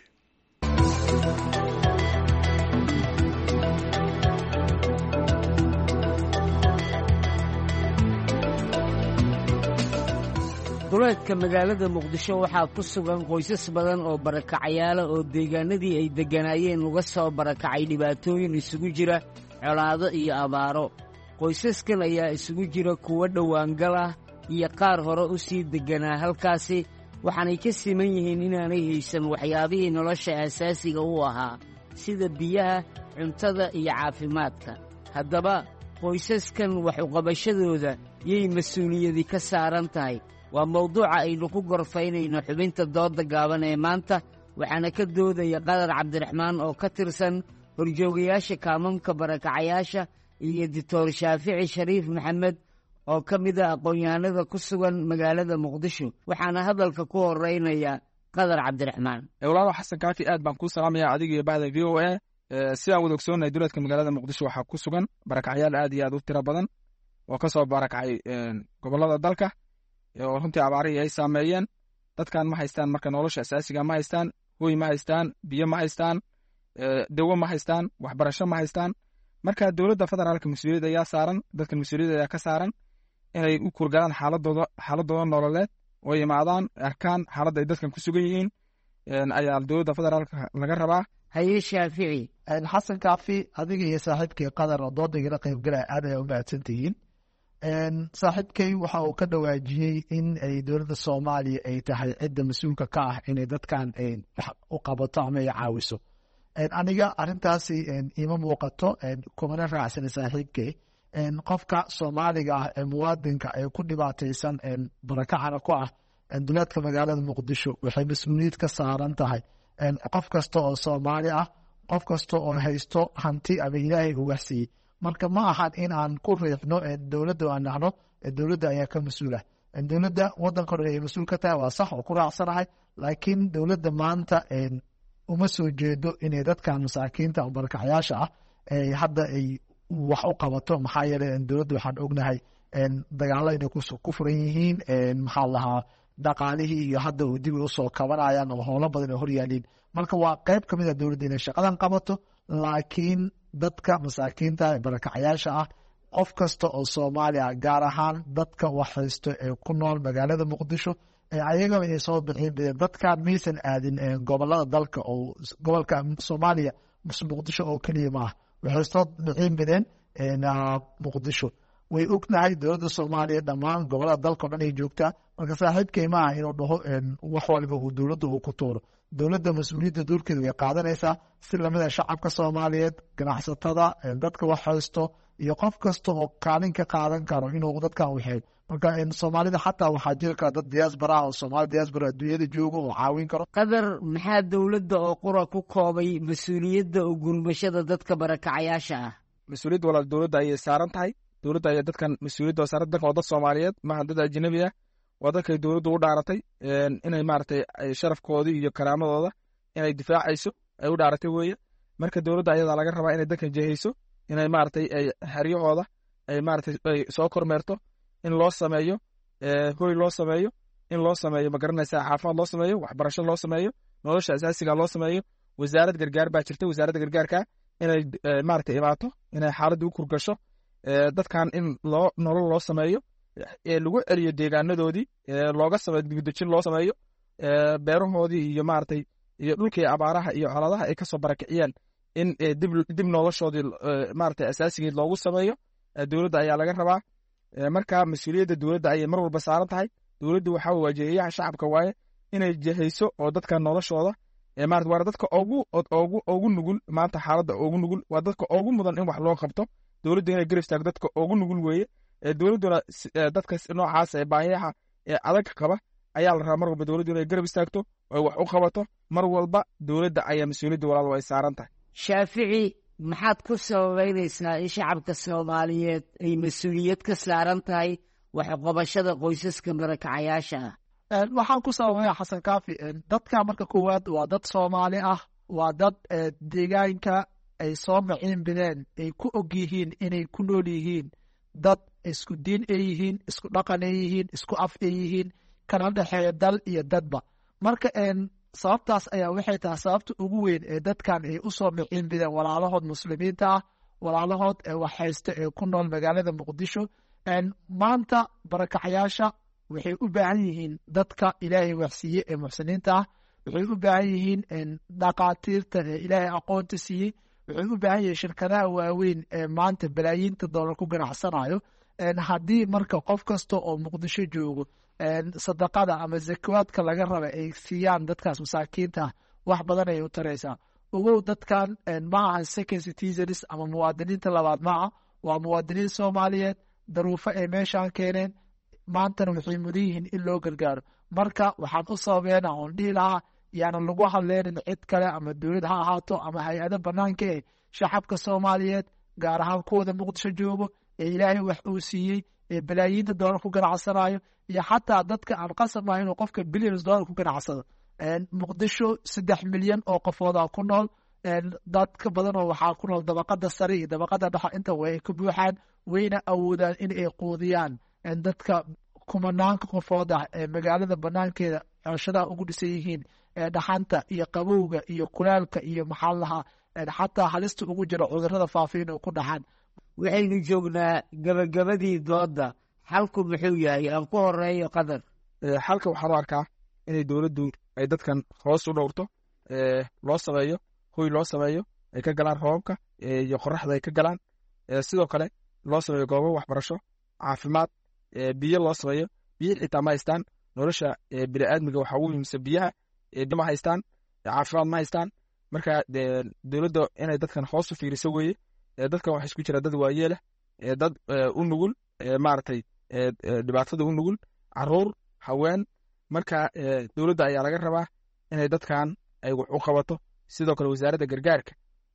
duleedka magaalada muqdisho waxaa ku sugan qoysas badan oo barakacayaala oo deegaanadii ay degganaayeen uga soo barakacay dhibaatooyin isugu jira colaado iyo abaaro. qoysaskan ayaa isugu jira kuwo dhowaangal ah iyo qaar hore u sii degganaa halkaasi, waxaanay ka siman yihiin inaanay haysan waxyaabihii nolosha aasaasiga u ahaa sida biyaha, cuntada iyo caafimaadka. haddaba qoysaskan wax uqabashadooda yay mas-uuliyadi ka saaran tahay? waa mawduuca aynu ku gorfaynayno xubinta dooda gaaban ee maanta, waxaana ka doodaya qadar cabdiraxmaan oo ka tirsan horjoogayaasha kaamamka barakacayaasha iyo doctor shaafici shariif maxamed oo ka mid a aqoon-yahanada ku sugan magaalada muqdisho. waxaana hadalka ku horeynaya qadar cabdiraxmaan. walaalo xasan kaafi, aad baan kuu salaamaya adiga iyo bacda V O A. sidaan wada ogsoonnahay duleedka magaalada muqdisho waxaa ku sugan barakacyaal aad iyo aad u tiro badan oo ka soo barakacay gobollada dalka oo runtii abaarihii ay saameeyeen. dadkan ma haystaan marka nolosha asaasiga ma haystaan, hooy ma haystaan, biyo ma haystaan, dawo ma haystaan, waxbarasho ma haystaan. marka dowladda federaalka mas-uuliyad ayaa saaran, dadkan mas-uuliyad ayaa ka saaran inay u kurgalaan xaaladooda xaaladooda nololeed oo yimaadaan arkaan xaaladda ay dadkan ku sugan yihiin ayaa dowladda federaalka laga rabaa. haye shaafici. xasan kaafi, adiga iyo saaxiibkii qadar oo doodagala qaybgalaya aad ayaa u mahadsantihiin. saaxiibkay waxa uu ka dhawaajiyey in ay dowladda soomaaliya ay tahay cidda mas-uulka ka ah inay dadkan u qabato ama ay caawiso. aniga arintaasi ima muuqato, kumana raacsana saaxiibkey. qofka soomaaliga ah ee muwaadinka ee ku dhibaataysan barakacana ku ah duleedka magaalada muqdisho waxay mas-uuliyad ka saaran tahay qof kasta oo soomaali ah, qof kasta oo haysto hanti ama ilaahay uu waxsiiyey. marka ma ahan in aan ku riixno dowladda aan nahno dowladda ayaa ka mas-uula. dowladda wadanka hore ay mas-uul ka tahay waa sax oo ku raacsanahay, laakiin dowladda maanta uma soo jeedo inay dadkan masaakiinta barakacayaasha ah hadda ay wax u qabato. maxaa yeelay dowladda waxaan ognahay dagaalo inay ku furan yihiin maxaa lahaa dhaqaalihii iyo hadda uu dib usoo kabanayaan oo howlo badan oo horyaaliin marka waa qayb ka mid a dowladda inay shaqadan qabato laakiin dadka masaakiinta barakacayaasha ah qof kasta oo soomaaliya gaar ahaan dadka wax haysto ee ku nool magaalada muqdisho ayagaba inay soo bixin bideen dadkan maysan aadin gobolada dalka oo gobolka soomaaliya muqdisho oo keliya maaha waxay soo bixin bideen muqdisho way ognahay dowladda soomaaliya dhammaan gobolada dalka o dhan ay joogtaa marka saaxiibkay maaha inuu dhaho wax waliba uu dowladda uu ku tuuro dowladda mas-uuliyadda doorkeeda way qaadanaysaa si lamida shacabka soomaaliyeed ganacsatada dadka wax haysto iyo qof kasta oo kaalin ka qaadan karo inuu dadkan waxeey marka soomaalida xataa waxaa jiri kara dad diaspora oo soomaali diaspora adduunyada jooga oo caawin karo qadar maxaa dowladda oo qura ku koobay mas-uuliyadda oo gurmashada dadka barakacayaasha ah mas-uuliyadda walaal dowladda ayay saaran tahay dowladda ayaa dadkan mas-uuliyadda oo saaran dadkan waa dad soomaaliyeed maaha dad ajnabi ah waa dadkay dowladdu u dhaaratay inay maaragtay sharafkoodii iyo karaamadooda inay difaacayso ay u dhaaratay weeye marka dowladda ayadaa laga rabaa inay dadkan jehayso inay maaragtay xeryahooda ay maaragtay ay soo kormeerto in loo sameeyo hoy loo sameeyo in loo sameeyo ma garanaysaa caafimaad loo sameeyo waxbarasho loo sameeyo nolosha asaasiga loo sameeyo wasaarad gargaar baa jirta wasaaradda gargaarka inay maaragtay imaato inay xaaladda u kurgasho dadkan in loo nolol loo sameeyo lagu celiyo deegaanadoodii looga sameeyo dibudejin loo sameeyo beerahoodii iyo maaragtay iyo dhulkii abaaraha iyo coladaha ay kasoo barakiciyeen in dib dib noloshoodii maaragtay asaasigeed loogu sameeyo dowladda ayaa laga rabaa marka mas-uuliyadda dowladda ayay mar walba saaran tahay dowladdu waxaa waajihayaha shacabka waaye inay jehayso oo dadka noloshooda maarata waa dadka ugu ugu ugu nugul maanta xaaladda ugu nugul waa dadka ugu mudan in wax loo qabto dowladda inay garab istaagto dadka ugu nugul weeye dowladduna dadka noocaas ee baahiyaha ee adag qaba ayaa la rabaa mar walba dowladdu inay garab istaagto oo wax u qabato mar walba dowladda ayaa mas-uuliyadda walaal ay saaran tahay shaafici maxaad ku sababeynaysaa in shacabka soomaaliyeed ay mas-uuliyad ka saaran tahay waxqabashada qoysaska barakacayaasha ah waxaan ku sababaya xasan kaafi dadka marka koowaad waa dad soomaali ah waa dad deegaanka ay soo maciin bideen ay ku og yihiin inay ku nool yihiin dad isku diin ay yihiin isku dhaqan ay yihiin isku af ay yihiin kana dhexeeya dal iyo dadba marka sababtaas ayaa waxay tahay sababta ugu weyn ee dadkan ay u soo miciin bideen walaalahood muslimiinta ah walaalahood ee wax haysta ee ku nool magaalada muqdisho maanta barakacayaasha waxay u baahan yihiin dadka ilaahay waxsiiye ee muxsiniinta ah waxay u baahan yihiin dhaqaatiirta ee ilaahay aqoonta siiyey waxay u baahan yihiin shirkadaha waaweyn ee maanta balaayiinta doolar ku ganacsanayo haddii marka qof kasta oo muqdisho joogo sadaqada ama zakawaadka laga raba ay siiyaan dadkaas masaakiinta ah wax badan ayay u taraysaa ogow dadkan ma aha second citizens ama muwaadiniinta labaad maaha waa muwaadiniin soomaaliyeed daruufo ay meeshaan keeneen maantana waxay mudan yihiin in loo gargaaro marka waxaan u sababeena oon dhihi lahaa yaanan lagu hadleynin cid kale ama dowlad ha ahaato ama hay-ado banaanka eh shacabka soomaaliyeed gaar ahaan kuwada muqdisho joogo ee ilaahay wax uu siiyey ee balaayiinta doolar ku ganacsanayo iyo xataa dadka aan qasab ah inuu qofka billions dollar ku ganacsado muqdisho saddex milyan oo qofooda ku nool dadka badan oo waxaa ku nool dabaqada sare iyo dabaqada dhexe inta way ka buuxaan wayna awoodaan in ay quudiyaan dadka kumanaanka qofood ah ee magaalada banaankeeda cooshadaha ugu dhisan yihiin ee dhaxanta iyo qabowga iyo kulaalka iyo maxaa lahaa xataa halista ugu jira cudurada faafiin oo ku dhaxan waxaynu joognaa gabagabadii dooda xalku muxuu yahay aan ku horeeyo qadar xalka waxaan u arkaa inay dowladdu ay dadkan hoos u dhowrto loo sameeyo hoy loo sameeyo ay ka galaan roobabka iyo qoraxda ay ka galaan sidoo kale loo sameeyo goobo waxbarasho caafimaad biyo loo sameeyo biyo xitaa ma haystaan nolosha bini'aadmiga waxaa ugu muhiimsan biyaha biyo ma haystaan caafimaad ma haystaan marka dowladda inay dadkan hoos u fiiriso weeye dadkan waxa isku jira dad waayeelah dad u nugul maaragtay dhibaatada u nugul caruur haween marka dowladda ayaa laga rabaa inay dadkan ay wax u qabato sidoo kale wasaaradda gargaarka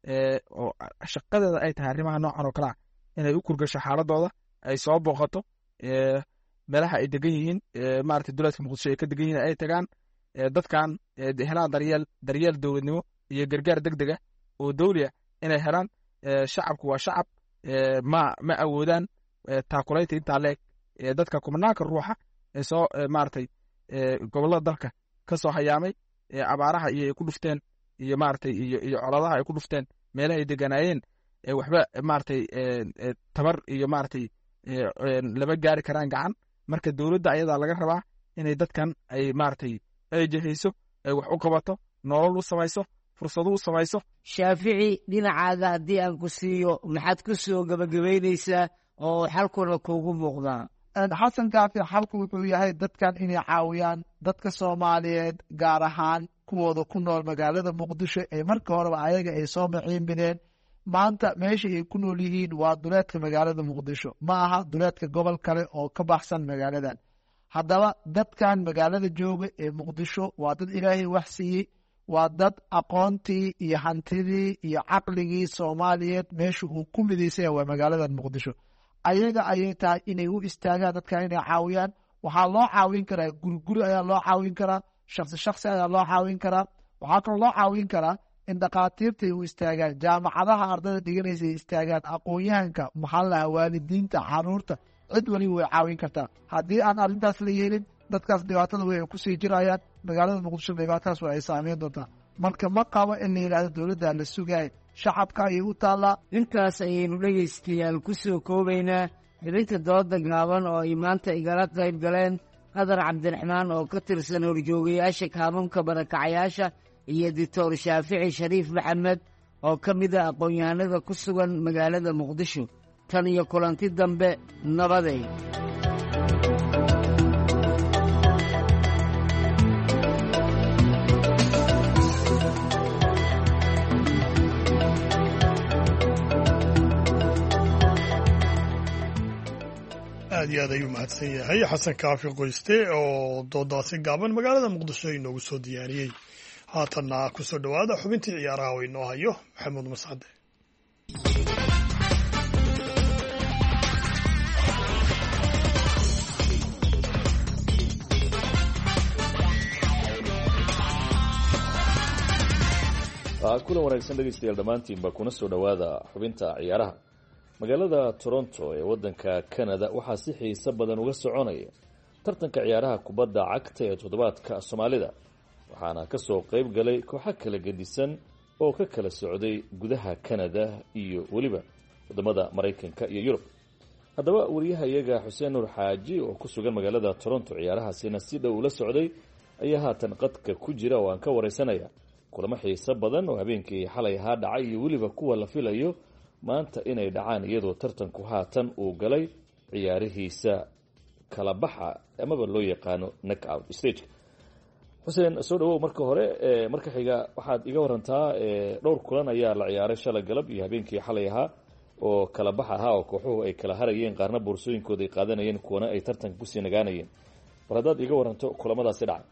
oo shaqadeeda ay tahay arrimaha noocan oo kalea inay u kurgasho xaaladooda ay soo booqato meelaha ay degan yihiin maaragtay dowladka muqdisho ay ka degan yihiin ay tagaan dadkan helaan daryeel daryeel dowladnimo iyo gargaar deg dega oo dowliya inay helaan shacabku waa shacab ma ma awoodaan taakulaynta intaa leeg dadka kumanaanka ruuxa ee soo maaragtay gobollada dalka ka soo hayaamay abaaraha iyo ay ku dhufteen iyo maaragtay iyo iyo coladaha ay ku dhufteen meelaha ay deganaayeen waxba maaragtay tabar iyo maaragtay lama gaari karaan gacan marka dowladda ayadaa laga rabaa inay dadkan ay maaragtay ay jehayso ay wax u qabato nolol u samayso fursado u samayso. Shaafici, dhinacaaga haddii aan ku siiyo maxaad ku soo gabagabaynaysaa oo xalkuna kuugu muuqdaa? xasan kaafi, xalku wuxuu yahay dadkan inay caawiyaan dadka Soomaaliyeed gaar ahaan kuwooda ku nool magaalada Muqdisho ee marka horeba ayaga ay soo maciinbineen. maanta meesha ay ku nool yihiin waa duleedka magaalada Muqdisho, ma aha duleedka gobol kale oo ka baxsan magaaladan. haddaba dadkan magaalada jooga ee Muqdisho waa dad Ilaahay wax siiyey, waa dad aqoontii iyo hantidii iyo caqligii Soomaaliyeed meesha uu ku midaysan yahay waa magaaladan Muqdisho. ayaga ayay tahay inay u istaagaan dadkan inay caawiyaan. waxaa loo caawin karaa guriguri ayaa loo caawin karaa, shaksi shaksi ayaa loo caawin karaa. waxaa kaloo loo caawin karaa in dhakhaatiirta ay u istaagaan, jaamacadaha ardayda dhiganaysa ay istaagaan, aqoon-yahanka maxaa lahaa waalidiinta, caruurta, cid waliba way caawin kartaa. haddii aan arrintaas la yeelin dadkaas dhibaatada way kusii jirayaan, magaalada Muqdisho dhibaatadaas waa ay saameyn doontaa. marka ma qabo in la yidhahdo dowladda la sugaay, shacabka ayay u taallaa. intaas ayaynu dhegaystayaal ku soo koobaynaa xidhinta dooda gaaban oo ay maanta igala qayb galeen qadar cabdiraxmaan oo ka tirsan horjoogayaasha kaabanka barakacayaasha iyo doctor Shaafici Shariif Maxamed oo ka mid ah aqoon-yahanada ku sugan magaalada Muqdisho. tan iyo kulanti dambe, nabaday. aad iyo aad ayuu mahadsan yahay xasan kaafi qoyste oo doodaasi gaaban magaalada Muqdisho inoogu soo diyaariyey. haatanna ku soo dhowaada xubintii ciyaaraha oo inoo hayo maxamuud mascade. kulan wanaagsan dhegaystayaal dhammaantiinba kuna soo dhowaada xubinta ciyaaraha. magaalada Toronto ee waddanka Canada waxaa si xiiso badan uga soconaya tartanka ciyaaraha kubadda cagta ee toddobaadka Soomaalida, waxaana ka soo qayb galay kooxo kala gedisan oo ka kala socday gudaha Canada iyo weliba wadamada Mareykanka iyo Yurub. haddaba wariyahayaga Xuseen Nuur Xaaji oo ku sugan magaalada Toronto ciyaarahaasina si dhow ula socday ayaa haatan qadka ku jira oo aan ka wareysanaya kulamo xiiso badan oo habeenkii xalay ahaa dhacay iyo weliba kuwa la filayo maanta inay dhacaan, iyadoo tartanku haatan uu galay ciyaarihiisa kala baxa amaba loo yaqaano knockout stage. xuseen, soo dhawow marka hore. marka xiga waxaad iga warantaa dhowr kulan ayaa la ciyaaray shalay galab iyo habeenkii xalay ahaa oo kala bax ahaa oo kooxuhu ay kala harayeen, qaarna boorsooyinkooda ay qaadanayeen, kuwana ay tartanka kusii nagaanayeen. bal haddaad iga waranto kulamadaasi dhacay.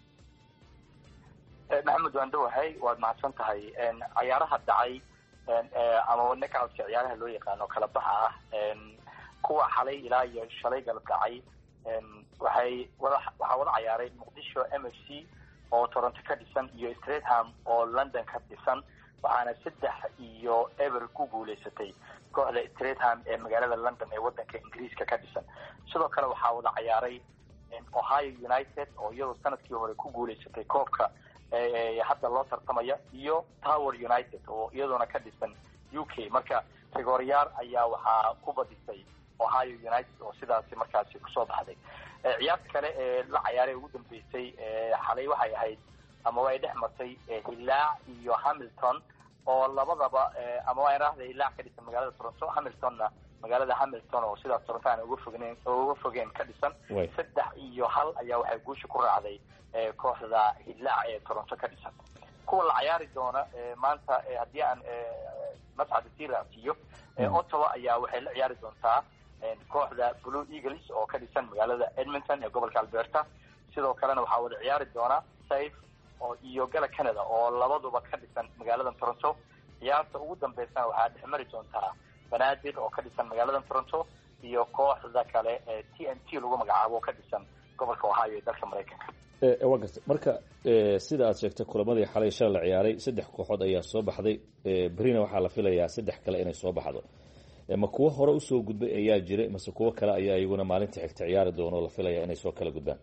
maxamed waan dhawahay, waad mahadsan tahay. ciyaaraha dhacay ama knockout-ka ciyaaraha loo yaqaano kala baxa ah, kuwa xalay ilaa iyo shalay galab dhacay, waxay wada waxaa wada ciyaaray Muqdisho M F C oo Toronto ka dhisan iyo Stratham oo London ka dhisan, waxaana saddex iyo eber ku guuleysatay kooxda Stratham ee magaalada London ee wadanka Ingiriiska ka dhisan. sidoo kale waxaa wada ciyaaray Ohio United oo iyadoo sanadkii hore ku guuleysatay koobka hadda loo tartamaya, iyo Tower United oo iyaduna ka dhisan U K. marka rigoryaal ayaa waxaa ku badisay Ohio United oo sidaasi markaasi kusoo baxday. ciyaarta kale ee la ciyaaray ugu dambeysay xalay waxay ahayd ama way dhex martay Hilaac iyo Hamilton oo labadaba ama way raahday Hilaac ka dhisan magaalada Toronto, Hamiltonna magaalada Hamilton oo sidaas Toronto aan uga fogeen uga fogeen ka dhisan. saddex iyo hal ayaa waxay guusha ku raacday kooxda Hilaac ee Toronto ka dhisan. kuwa la ciyaari doona maanta haddii aan mascad siiraasiyo, Ottawa ayaa waxay la ciyaari doontaa kooxda Blue Eagles oo ka dhisan magaalada Edmonton ee gobolka Alberta. sidoo kalena waxaa wada ciyaari doona Safe oo iyo Gala Canada oo labaduba ka dhisan magaalada Toronto. ciyaarta ugu dambeysana waxaa dhex mari doontaa Banaadir oo ka dhisan magaalada Toronto iyo kooxda kale ee T N T lagu magacaabo ka dhisan gobolka Ohio ee dalka Mareykanka. waa gartay. marka sida aad sheegtay kulamadii xalay shalay la ciyaaray saddex kooxood ayaa soo baxday, berina waxaa la filayaa saddex kale inay soo baxdo. ma kuwo hore usoo gudbay ayaa jiray mase kuwo kale ayaa iyaguna maalinta xigta ciyaari doono la filaya inay soo kala gudbaan?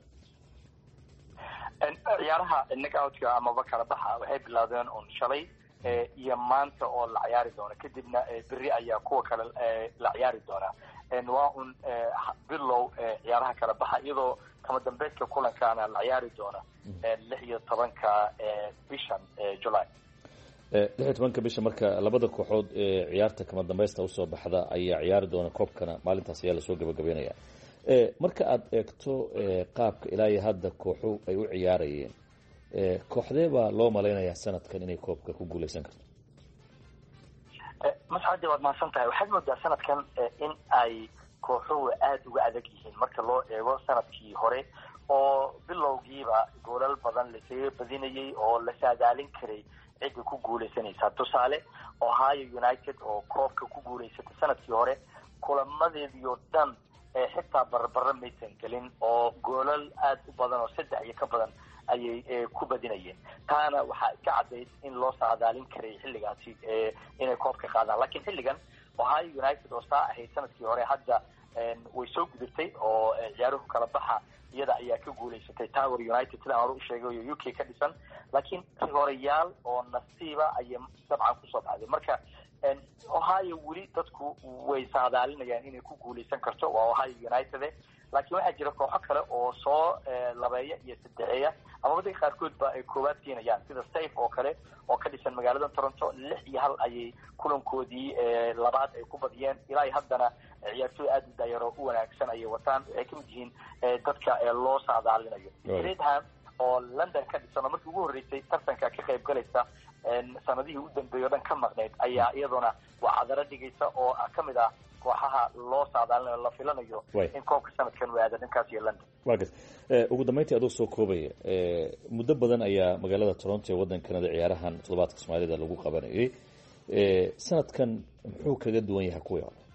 ciyaaraha knockout-ka amaba kala baxa waxay bilaabeen un shalay iyo maanta oo la ciyaari doono, kadibna berri ayaa kuwa kale la ciyaari doonaa. waa un bilow ciyaaraha kala baxa, iyadoo kama dambeydka kulankaana la ciyaari doona lix iyo tobanka bishan July. lix iyo tobanka bisha marka labada kooxood ee ciyaarta kama dambaysta usoo baxda ayaa ciyaari doona koobkana maalintaas ayaa lasoo gabagabeynaya. marka aad eegto qaabka ilaa iyo hadda kooxu ay u ciyaarayeen, kooxdee baa loo malaynayaa sanadkan inay koobka ku guuleysan karto? mascade waad mahadsan tahay. waxaad moodaa sanadkan in ay kooxuhu aada uga adag yihiin marka loo eego sanadkii hore oo bilowgiiba goolal badan lasaga badinayay oo la saadaalin karay cidda ku guuleysanaysaa. tusaale Ohio United oo koobka ku guuleysatay sanadkii hore, kulamadeedii oo dhan xitaa barbara maysan gelin oo goolal aada u badan oo saddex iyo ka badan ayay ku badinayeen. taana waxaa iska cadayd in loo saadaalin karay xilligaasi inay koobka qaadaan. laakiin xilligan Ohio United oo saa ahayd sanadkii hore hadda way soo gudubtay oo ciyaaruhu kala baxa iyada ayaa ka guuleysatay. Tower United sidaan hore u sheegay oo U K ka dhisan, laakiin horeyaal oo nasiiba ayay dabcan kusoo baxday. marka Ohio weli dadku way saadaalinayaan inay ku guuleysan karto, waa Ohio United. laakiin waxaa jira kooxo kale oo soo labeeya iyo saddexeeya ama waddanka qaarkoodba ay koowaad keenayaan, sida Safe oo kale oo ka dhisan magaalada Toronto. lix iyo hal ayay kulankoodii labaad ay ku badiyeen. ilaa haddana ciyaartooy aada u daayaro u wanaagsan ayay wataan. waxay kamid yihiin dadka loo saadaalinayo. Redham oo London ka dhisan oo markii ugu horreysay tartanka ka qayb galaysa sanadihii u dambeeyay oo dhan ka maqneyd ayaa iyaduna waa cadaro dhigaysa oo kamid ah kooxaha loo saadaalinayo la filanayo in koobka sanadkan uu aado dhankaas iyo London. waa gas ugu dambeyntii adoo soo koobaya muddo badan ayaa magaalada Toronto ee waddanka Canada ciyaarahan toddobaadka Soomaalida lagu qabanayay. sanadkan muxuu kaga duwan yahay kuwii hore?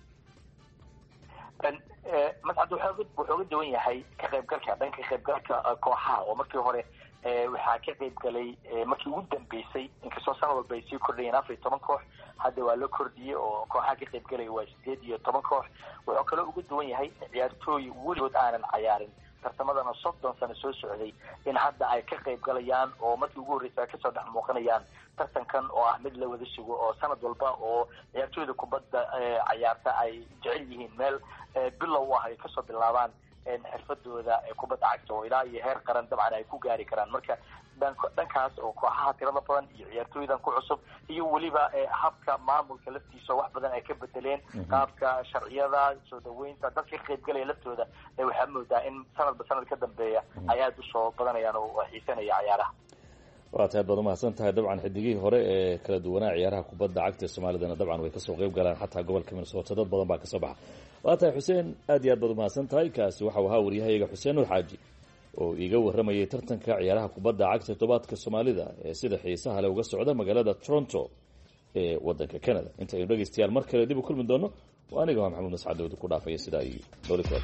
mascad wuxuu uga duwan yahay ka qaybgalka dhanka ka qaybgalka kooxaha oo markii hore waxaa ka qayb galay markii ugu dambeysay inkastoo sanad walba ay sii kordhayeen afar iyo toban koox, hadda waa la kordhiyey oo kooxaha ka qayb galaya waa sideed iyo toban koox. wuxuu kaloo uga duwan yahay ciyaartooy weligood aanan cayaarin tartamadana soddon sano soo socday in hadda ay ka qayb galayaan oo markii ugu horreysay ay kasoo dhex muuqanayaan tartankan oo ah mid la wada sugo oo sanad walba oo ciyaartooyda kubadda cayaarta ay jecel yihiin meel bilow u ah ay kasoo bilaabaan xirfadooda kubadda cagta oo ilaa iyo heer qaran dabcan ay ku gaari karaan. marka dhankaas oo kooxaha tirada badan iyo ciyaartooydan ku cusub iyo weliba habka maamulka laftiisa wax badan ay ka bedeleen, qaabka sharciyada soo dhaweynta dadka ka qayb galaya laftooda waxaa moodaa in sanadba sanad ka dambeeya ay aada usoo badanayaan oo xiisanaya ciyaaraha. waa tahay baad umahadsan tahay. dabcan xidigihii hore ee kala duwanaa ciyaaraha kubadda cagta ee Soomaalidana dabcan way kasoo qayb galaan, xataa gobolka Minnesota dad badan baa kasoo baxa. waa tahay Xuseen, aad iyo aad baad umahadsan tahay. kaasi waxa uu ahaa waryahayaga Xuseen Nuur Xaaji oo iiga warramayay tartanka ciyaaraha kubadda cagta toddobaadka Soomaalida ee sida xiisaha leh uga socda magaalada Toronto ee waddanka Canada. inta aynu dhegeystayaal mar kale dib u kulmi doono, waa aniga waa Maxamuud Nascad oo ku dhaafaya sidaa iyo nooli kale.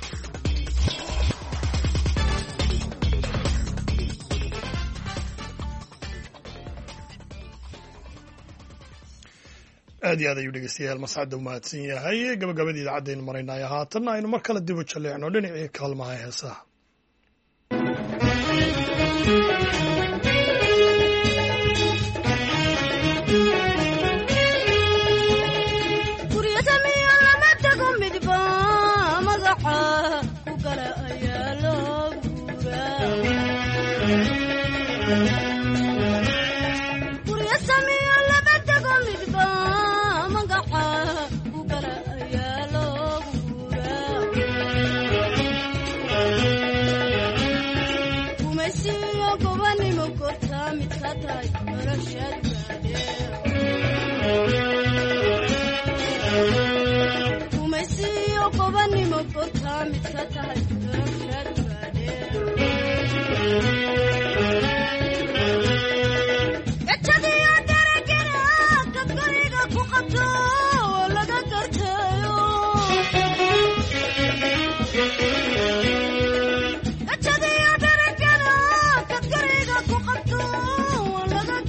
aad iyo aad ayuu dhegeystayaal mascadda umahadsan yahay. gabagabadii idaacadaynu maraynaya haatanna aynu mar kale dib u jaleecno dhinacii kaalmaha heesaha.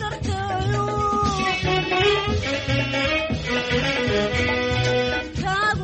Come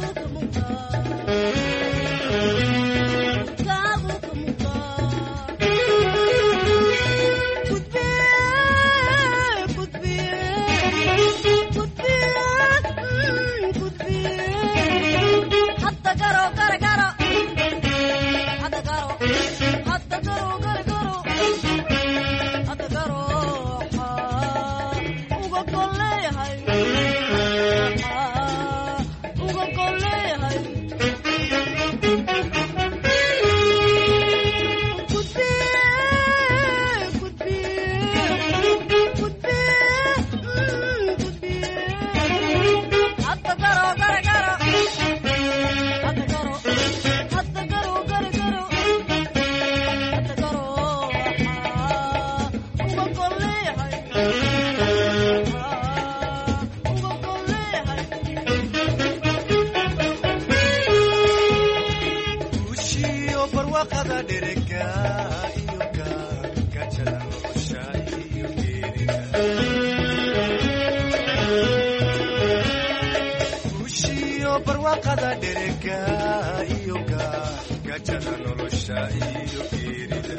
barwaqada dherega iyo gajada nolosha iyo geerida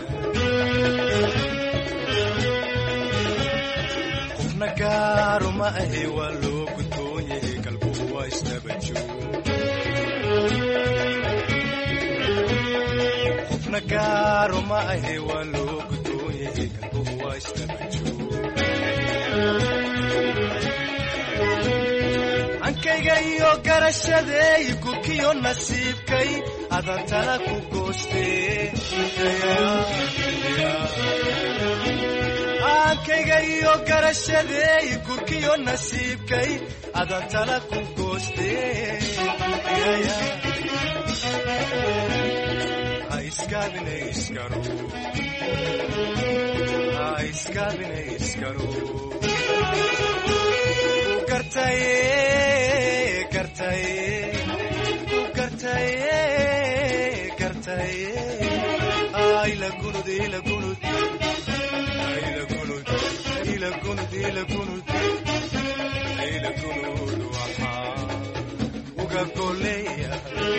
qofna gaaro ma ahe waa loo gudboon yahay qalbuhu waa isdaba joog qofna gaaro ma ahe waa loo gudboon yahay qalbuhu waa isdaba joog ankayga iyo garashadeey gurkiyo nasiibkay adan tala ku goostee ankayga iyo garashadeey gurkiyo nasiibkay adan tala ku goostee ha iskaabine iskaro ha iskaabine iskaro gartaye gartaye gartaye gartaye ay la gunud ila gunud ay la gunud ila gunud ila gunud ila gunud waxa uga goleya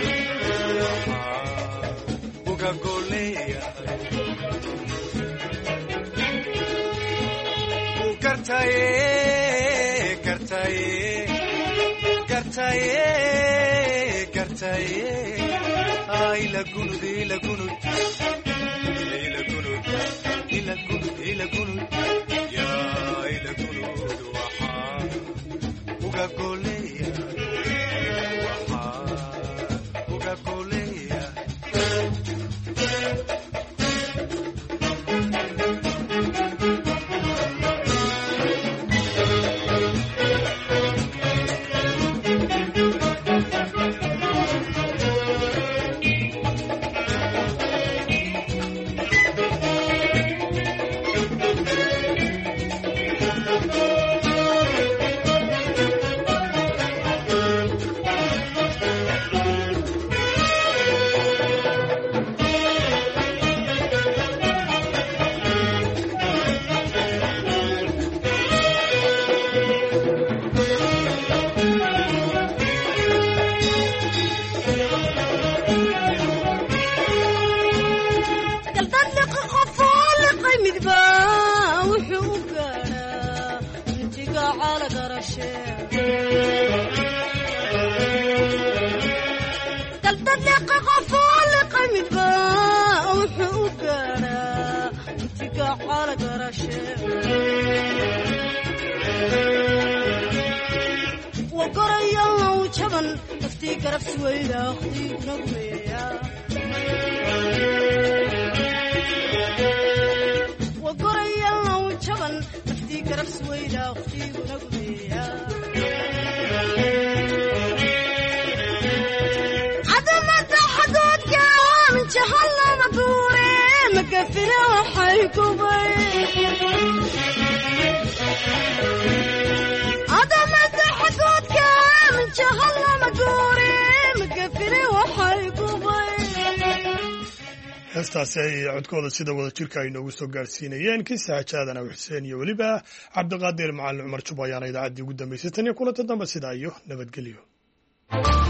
uga goleya gartaye gartaye gartaye gartaye ay la gunud ila gunud ila gunud ila gunud ila gunud ya ila gunud waxa uga goleya waxa uga goleya heestaasi ay codkooda sida wada jirka ay noogu soo gaarsiinayeen kiisa xajaadana xuseen iyo weliba cabdiqaadir macalin cumar jub ayaana idaacaddii ugu dambaysay tan iyo kulanta dambe sidaa iyo nabadgelyo.